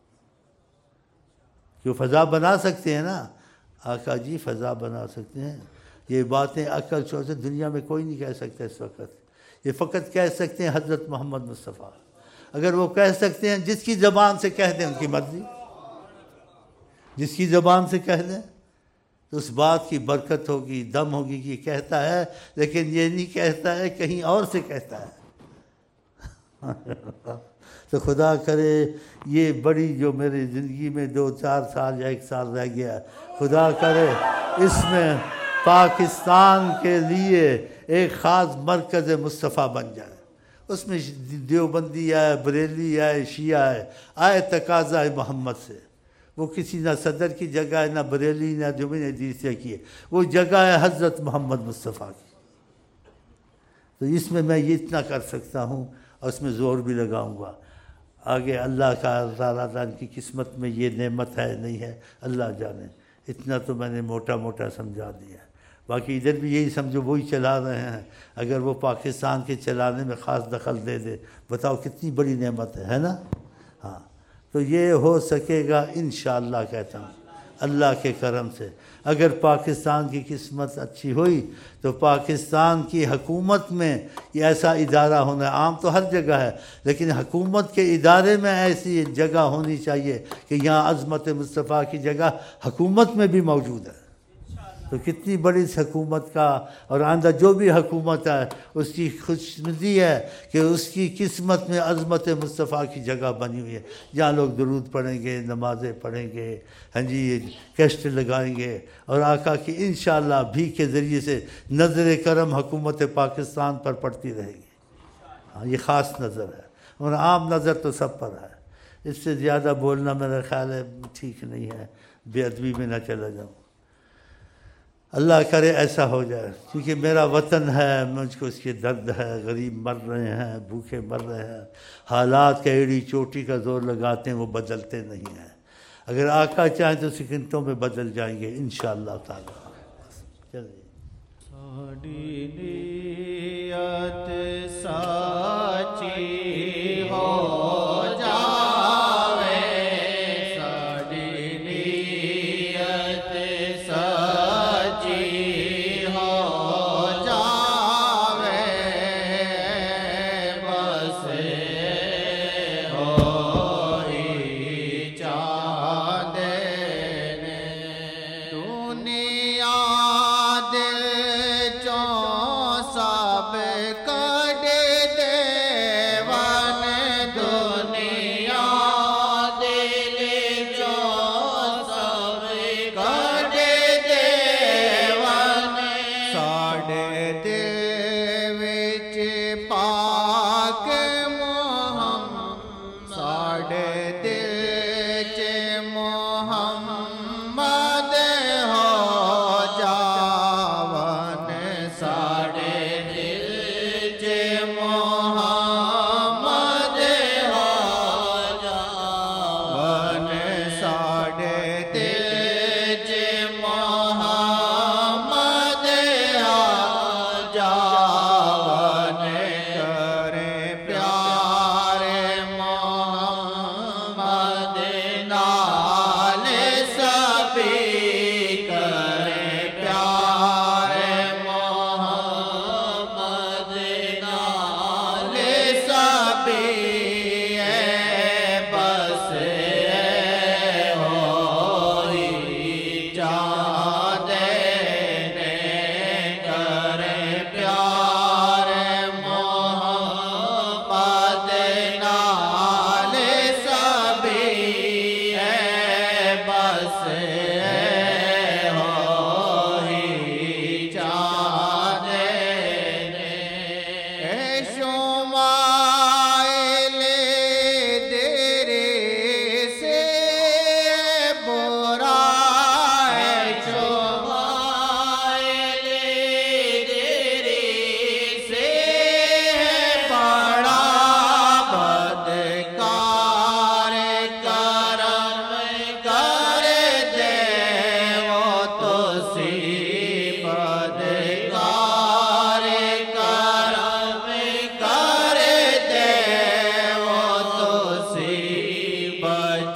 کہ وہ فضا بنا سکتے ہیں نا. آقا جی فضا بنا سکتے ہیں. یہ باتیں عقل شور سے دنیا میں کوئی نہیں کہہ سکتا اس وقت. یہ فقط کہہ سکتے ہیں حضرت محمد مصطفیٰ. اگر وہ کہہ سکتے ہیں جس کی زبان سے کہہ دیں، ان کی مرضی، جس کی زبان سے کہہ دیں تو اس بات کی برکت ہوگی، دم ہوگی کہ یہ کہتا ہے، لیکن یہ نہیں کہتا ہے کہیں اور سے کہتا ہے. تو خدا کرے یہ بڑی جو میری زندگی میں 2-4 سال یا 1 سال رہ گیا، خدا کرے اس میں پاکستان کے لیے ایک خاص مرکز مصطفیٰ بن جائے. اس میں دیوبندی آئے، بریلی آئے، شیعہ آئے تقاضا محمد سے. وہ کسی نہ صدر کی جگہ ہے، نہ بریلی، نہ دیوبندی حدیثیہ کی ہے. وہ جگہ ہے حضرت محمد مصطفیٰ کی. تو اس میں یہ اتنا کر سکتا ہوں اور اس میں زور بھی لگاؤں گا. آگے اللہ کا تعالیٰ کی قسمت میں یہ نعمت ہے نہیں ہے اللہ جانے. اتنا تو میں نے موٹا موٹا سمجھا دیا. باقی ادھر بھی یہی سمجھو وہی چلا رہے ہیں. اگر وہ پاکستان کے چلانے میں خاص دخل دے دے، بتاؤ کتنی بڑی نعمت ہے نا. ہاں، تو یہ ہو سکے گا انشاءاللہ کہتا ہوں. اللہ کے کرم سے اگر پاکستان کی قسمت اچھی ہوئی تو پاکستان کی حکومت میں یہ ایسا ادارہ ہونا، عام تو ہر جگہ ہے لیکن حکومت کے ادارے میں ایسی جگہ ہونی چاہیے کہ یہاں عظمت مصطفیٰ کی جگہ حکومت میں بھی موجود ہے۔ تو کتنی بڑی اس حکومت کا اور آئندہ جو بھی حکومت ہے اس کی خوش قسمتی ہے کہ اس کی قسمت میں عظمت مصطفیٰ کی جگہ بنی ہوئی ہے، جہاں لوگ درود پڑھیں گے، نمازیں پڑھیں گے، ہاں جی کیسٹ لگائیں گے، اور آقا کی انشاءاللہ بھی کے ذریعے سے نظر کرم حکومت پاکستان پر پڑتی رہے گی۔ ہاں یہ خاص نظر ہے، اور عام نظر تو سب پر ہے۔ اس سے زیادہ بولنا میرا خیال ہے ٹھیک نہیں ہے، بے ادبی میں نہ چلا جاؤں۔ اللہ کرے ایسا ہو جائے، کیونکہ میرا وطن ہے، مجھ کو اس کے درد ہے، غریب مر رہے ہیں، بھوکے مر رہے ہیں، حالات کا ایڑی چوٹی کا زور لگاتے ہیں وہ بدلتے نہیں ہیں۔ اگر آقا چاہیں تو سکنٹوں میں بدل جائیں گے انشاءاللہ تعالی۔ چلیے ساڑی نیت ساچی ہو جاوے، ساڑی نیت ساچی ہو جاوے، بس ہوئی چاند دنیا دل چوں سب کڈ دیوان، دنیا دل چوں سب کڈ دیوان، ساڈے دل وچ پاک محمد، ساڈے دل چ محمد ہو جاون، ساڈے دل چ محمد ہو جاون، ساڈے دل چ محمد ہو جاون، کرے پیار محمد نال سبھی، کرے پیار محمد نال سبھی، بس ہوئی چاند نے، کرے پیار محمد نال سبھی، بس ہوئی چاند نے، شمائل دیرے سے برا ہے، شمائل دیرے سے بڑا بدکار، کرم کر دے وہ تو سی بدکار، کرم کر دے وہ تو سی، بچ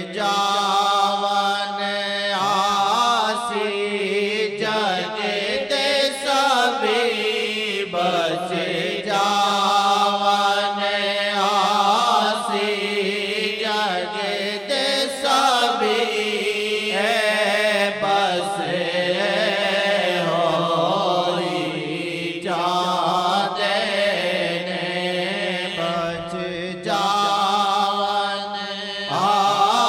جاون آسی جگ تے سبھی، بچ جاون آسی جگ تے سبھی، بس ہوئی چاند نے، بچ جاون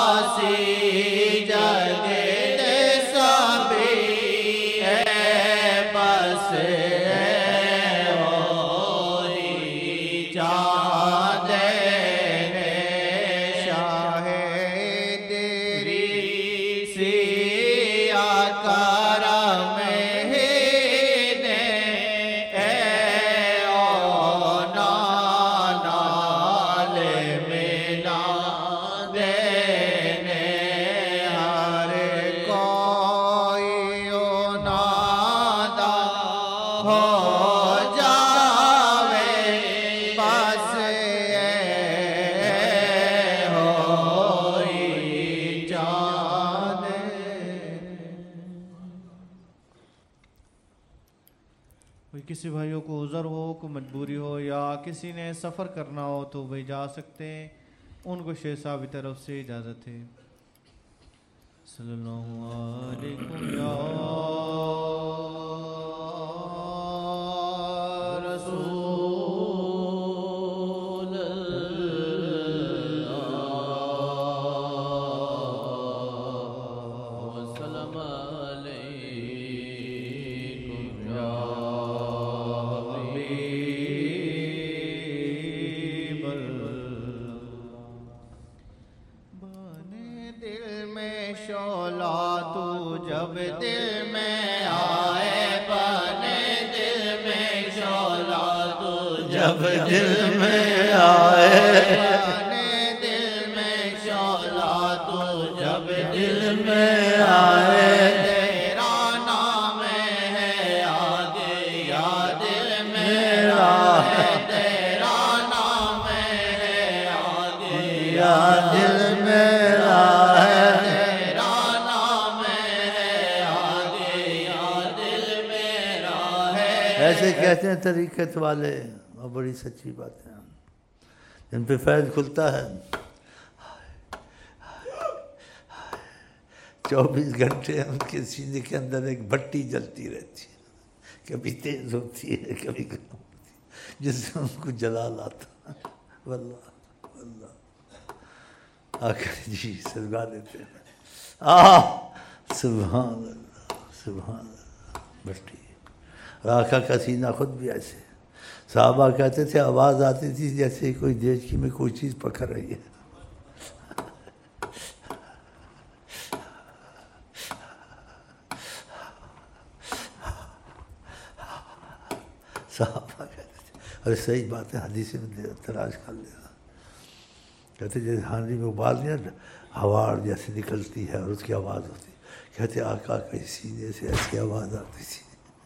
کسی بھائیوں کو عذر ہو، کوئی مجبوری ہو یا کسی نے سفر کرنا ہو تو وہ جا سکتے ہیں، ان کو شیخ صاحب کی طرف سے اجازت ہے۔ صلی اللہ علیکم یا رسول جب دل میں آئے، دل میں شعلہ تو جب دل میں آئے، تیرا نام ہے آگے یا دل میرا ہے، تیرا نام ہے آگے یا دل میرا ہے، تیرا نام ہے آگے یا دل میرا ہے۔ ایسے کہتے ہیں طریقت والے، اور بڑی سچی بات ہے، جن پہ فیض کھلتا ہے 24 گھنٹے ان کے سینے کے اندر ایک بھٹی جلتی رہتی ہے، کبھی تیز ہوتی ہے کبھی کم ہوتی ہے، جس سے ان کو جلال آتا ہے۔ واللہ واللہ آخر جی سلگا دیتے ہیں، سبحان اللہ سبحان اللہ، بھٹی۔ اور آقا کا سینہ خود بھی ایسے، صحابہ کہتے تھے آواز آتی تھی جیسے کوئی دیچکی میں کوئی چیز پکڑ رہی ہے۔ صحابہ کہتے تھے، اور صحیح بات ہے، حدیث میں تلاش کر لینا، کہتے جیسے ہانڈی میں ابال دیا ہوا جیسے نکلتی ہے اور اس کی آواز ہوتی ہے، کہتے آقا کے سینے سے ایسی آواز آتی تھی،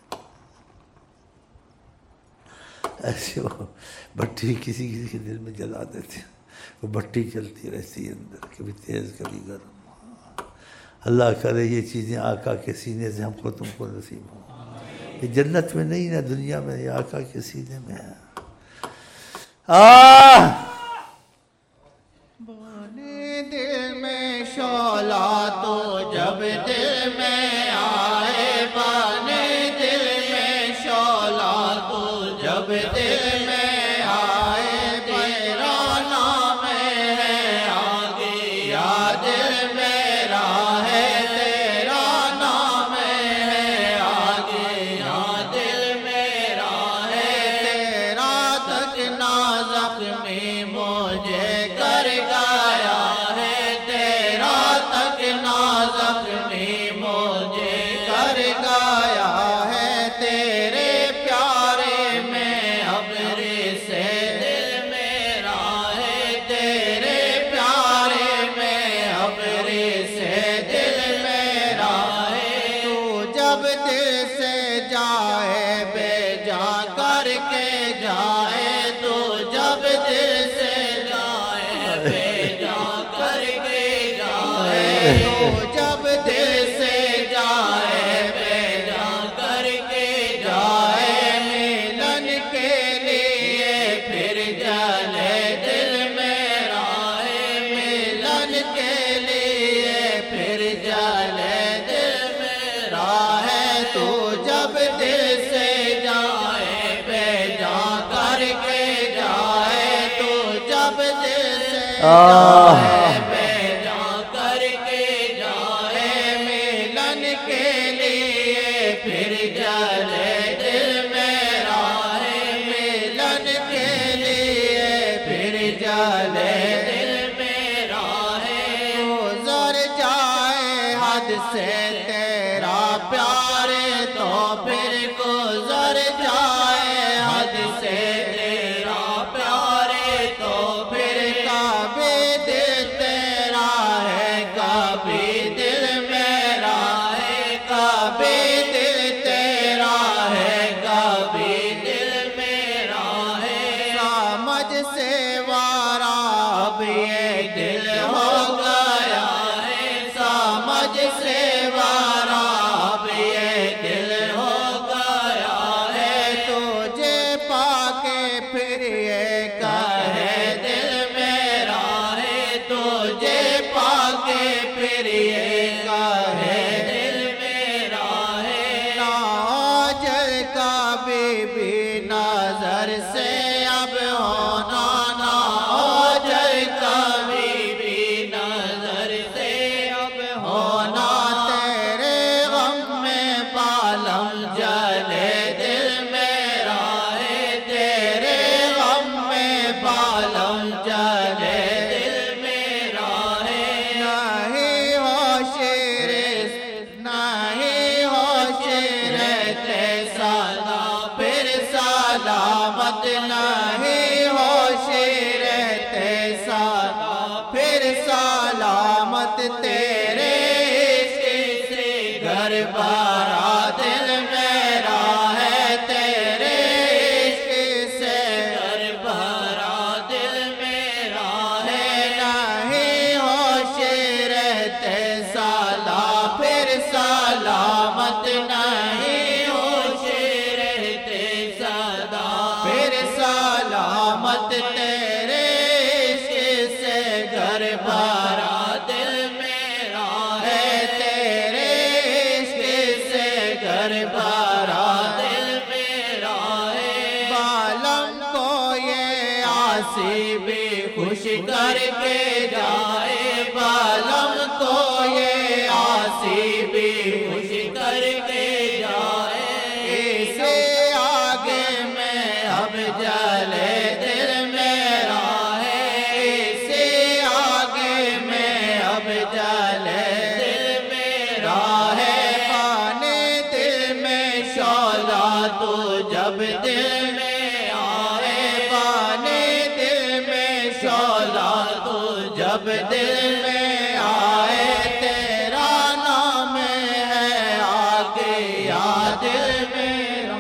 ایسے وہ بھٹی کسی کسی کے دل میں جلا دیتے، وہ بھٹی چلتی رہتی ہے اندر، کبھی تیز کبھی گرم۔ اللہ کرے یہ چیزیں آقا کے سینے سے ہم کو تم کو نصیب ہوں، یہ جنت میں نہیں ہے، دنیا میں، یہ آقا کے سینے میں ہے۔ بانے دل میں شعلہ تو جب دل میں آئے، بانے دل میں شعلہ تو جب دل میں آئے، تیرا نام ہے آگے یا دل میرا ہے، تیرا نام ہے آگے یا دل میرا ہے، تیرا تکنا زخمی مجھے کر گایا ہے، تیرا تکنا زخمی مجھے کر گایا ہے، تیرے پیارے میں ابرے سے دل میرا ہے، تیرے پیارے میں ابرے سے دل میرا ہے، تو جب دل سے جائے بے جا کر کے جائے، تو جب دل سے جائے بے جا کر کے جائے، تو جب دل سے جائے بے جا کر کے جائے، ملن کے لیے پھر جلے دل میرا ہے، ملن کے لیے پھر جلے دل میرا ہے، تو جب دل سے جائے بے جا کر کے جائے، تو جب دل سے جائے بے جا کر کے جائے، ملن کے لیے پھر جلے دل میرا ہے، ملن کے لیے پھر جلے دل میرا ہے، گزر جائے حد سے تیرا پیار تو پھر گزر جائے حد سے تیرا پیار تو پھر کبھی دل تیرا ہے کبھی دل میرا ہے، کبھی دل تیرا ہے کبھی دل میرا ہے، سمجھ سے وارا اب یہ دل ہو گیا ہے، سمجھ سے وارا یہ کہے دل میرا ہے ناجل کا بی بی نظر سے اب ہونا ناجل کا بی بی نظر سے اب ہونا تیرے غم میں بالم جلے دل میرا ہے تیرے غم میں بالم جلے دل میرا ہے نہیں ہو شیر نہیں ہو شیر تے سالا پھر سلامت نہیں ہو شیر تے سالا پھر سلامت تیرے عشق سے گھر بھرا دل میرا ہے تیرے عشق سے گھر بھرا دل میرا ہے نہیں ہوش رہتے سالا پھر سلامت نہیں ہوش رہتے سالا پھر سلامت تیرے عشق سے گھر بھرا دل میرا ہے تیرے عشق سے گھر بھرا دل میرا ہے بالم کو یہ آسی بھی خوش کر کے جائے بالم کو یہ آسی بھی خوش کر کے جائے اسے آگے میں اب جلے دل میرا ہے اسے آگے میں اب جلے دل میرا ہے پانے دل میں شعلہ تو جب دل میں آئے پانے دل میں شعلہ تو جب دل میں آئے تیرا نام ہے آگے یا دل میرا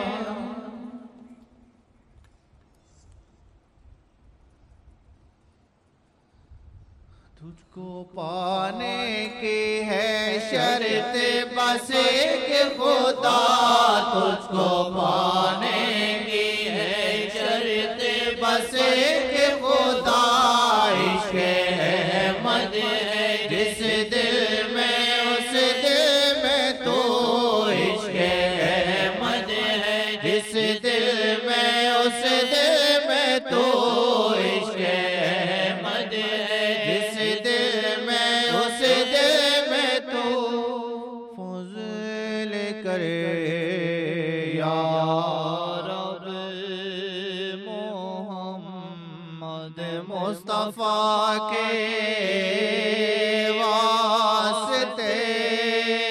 تجھ کو پانے کی ہے شرط بس ایک خدا تجھ کو پانے کی ہے شرط بس ایک خدا عشق احمد ہے جس دل میں اس دل میں تو عشق احمد ہے جس دل میں اس دل میں تو عشق احمد ہے جس دل میں اس دل میں تو فضل کرے یا رب محمد مصطفیٰ کے واسطے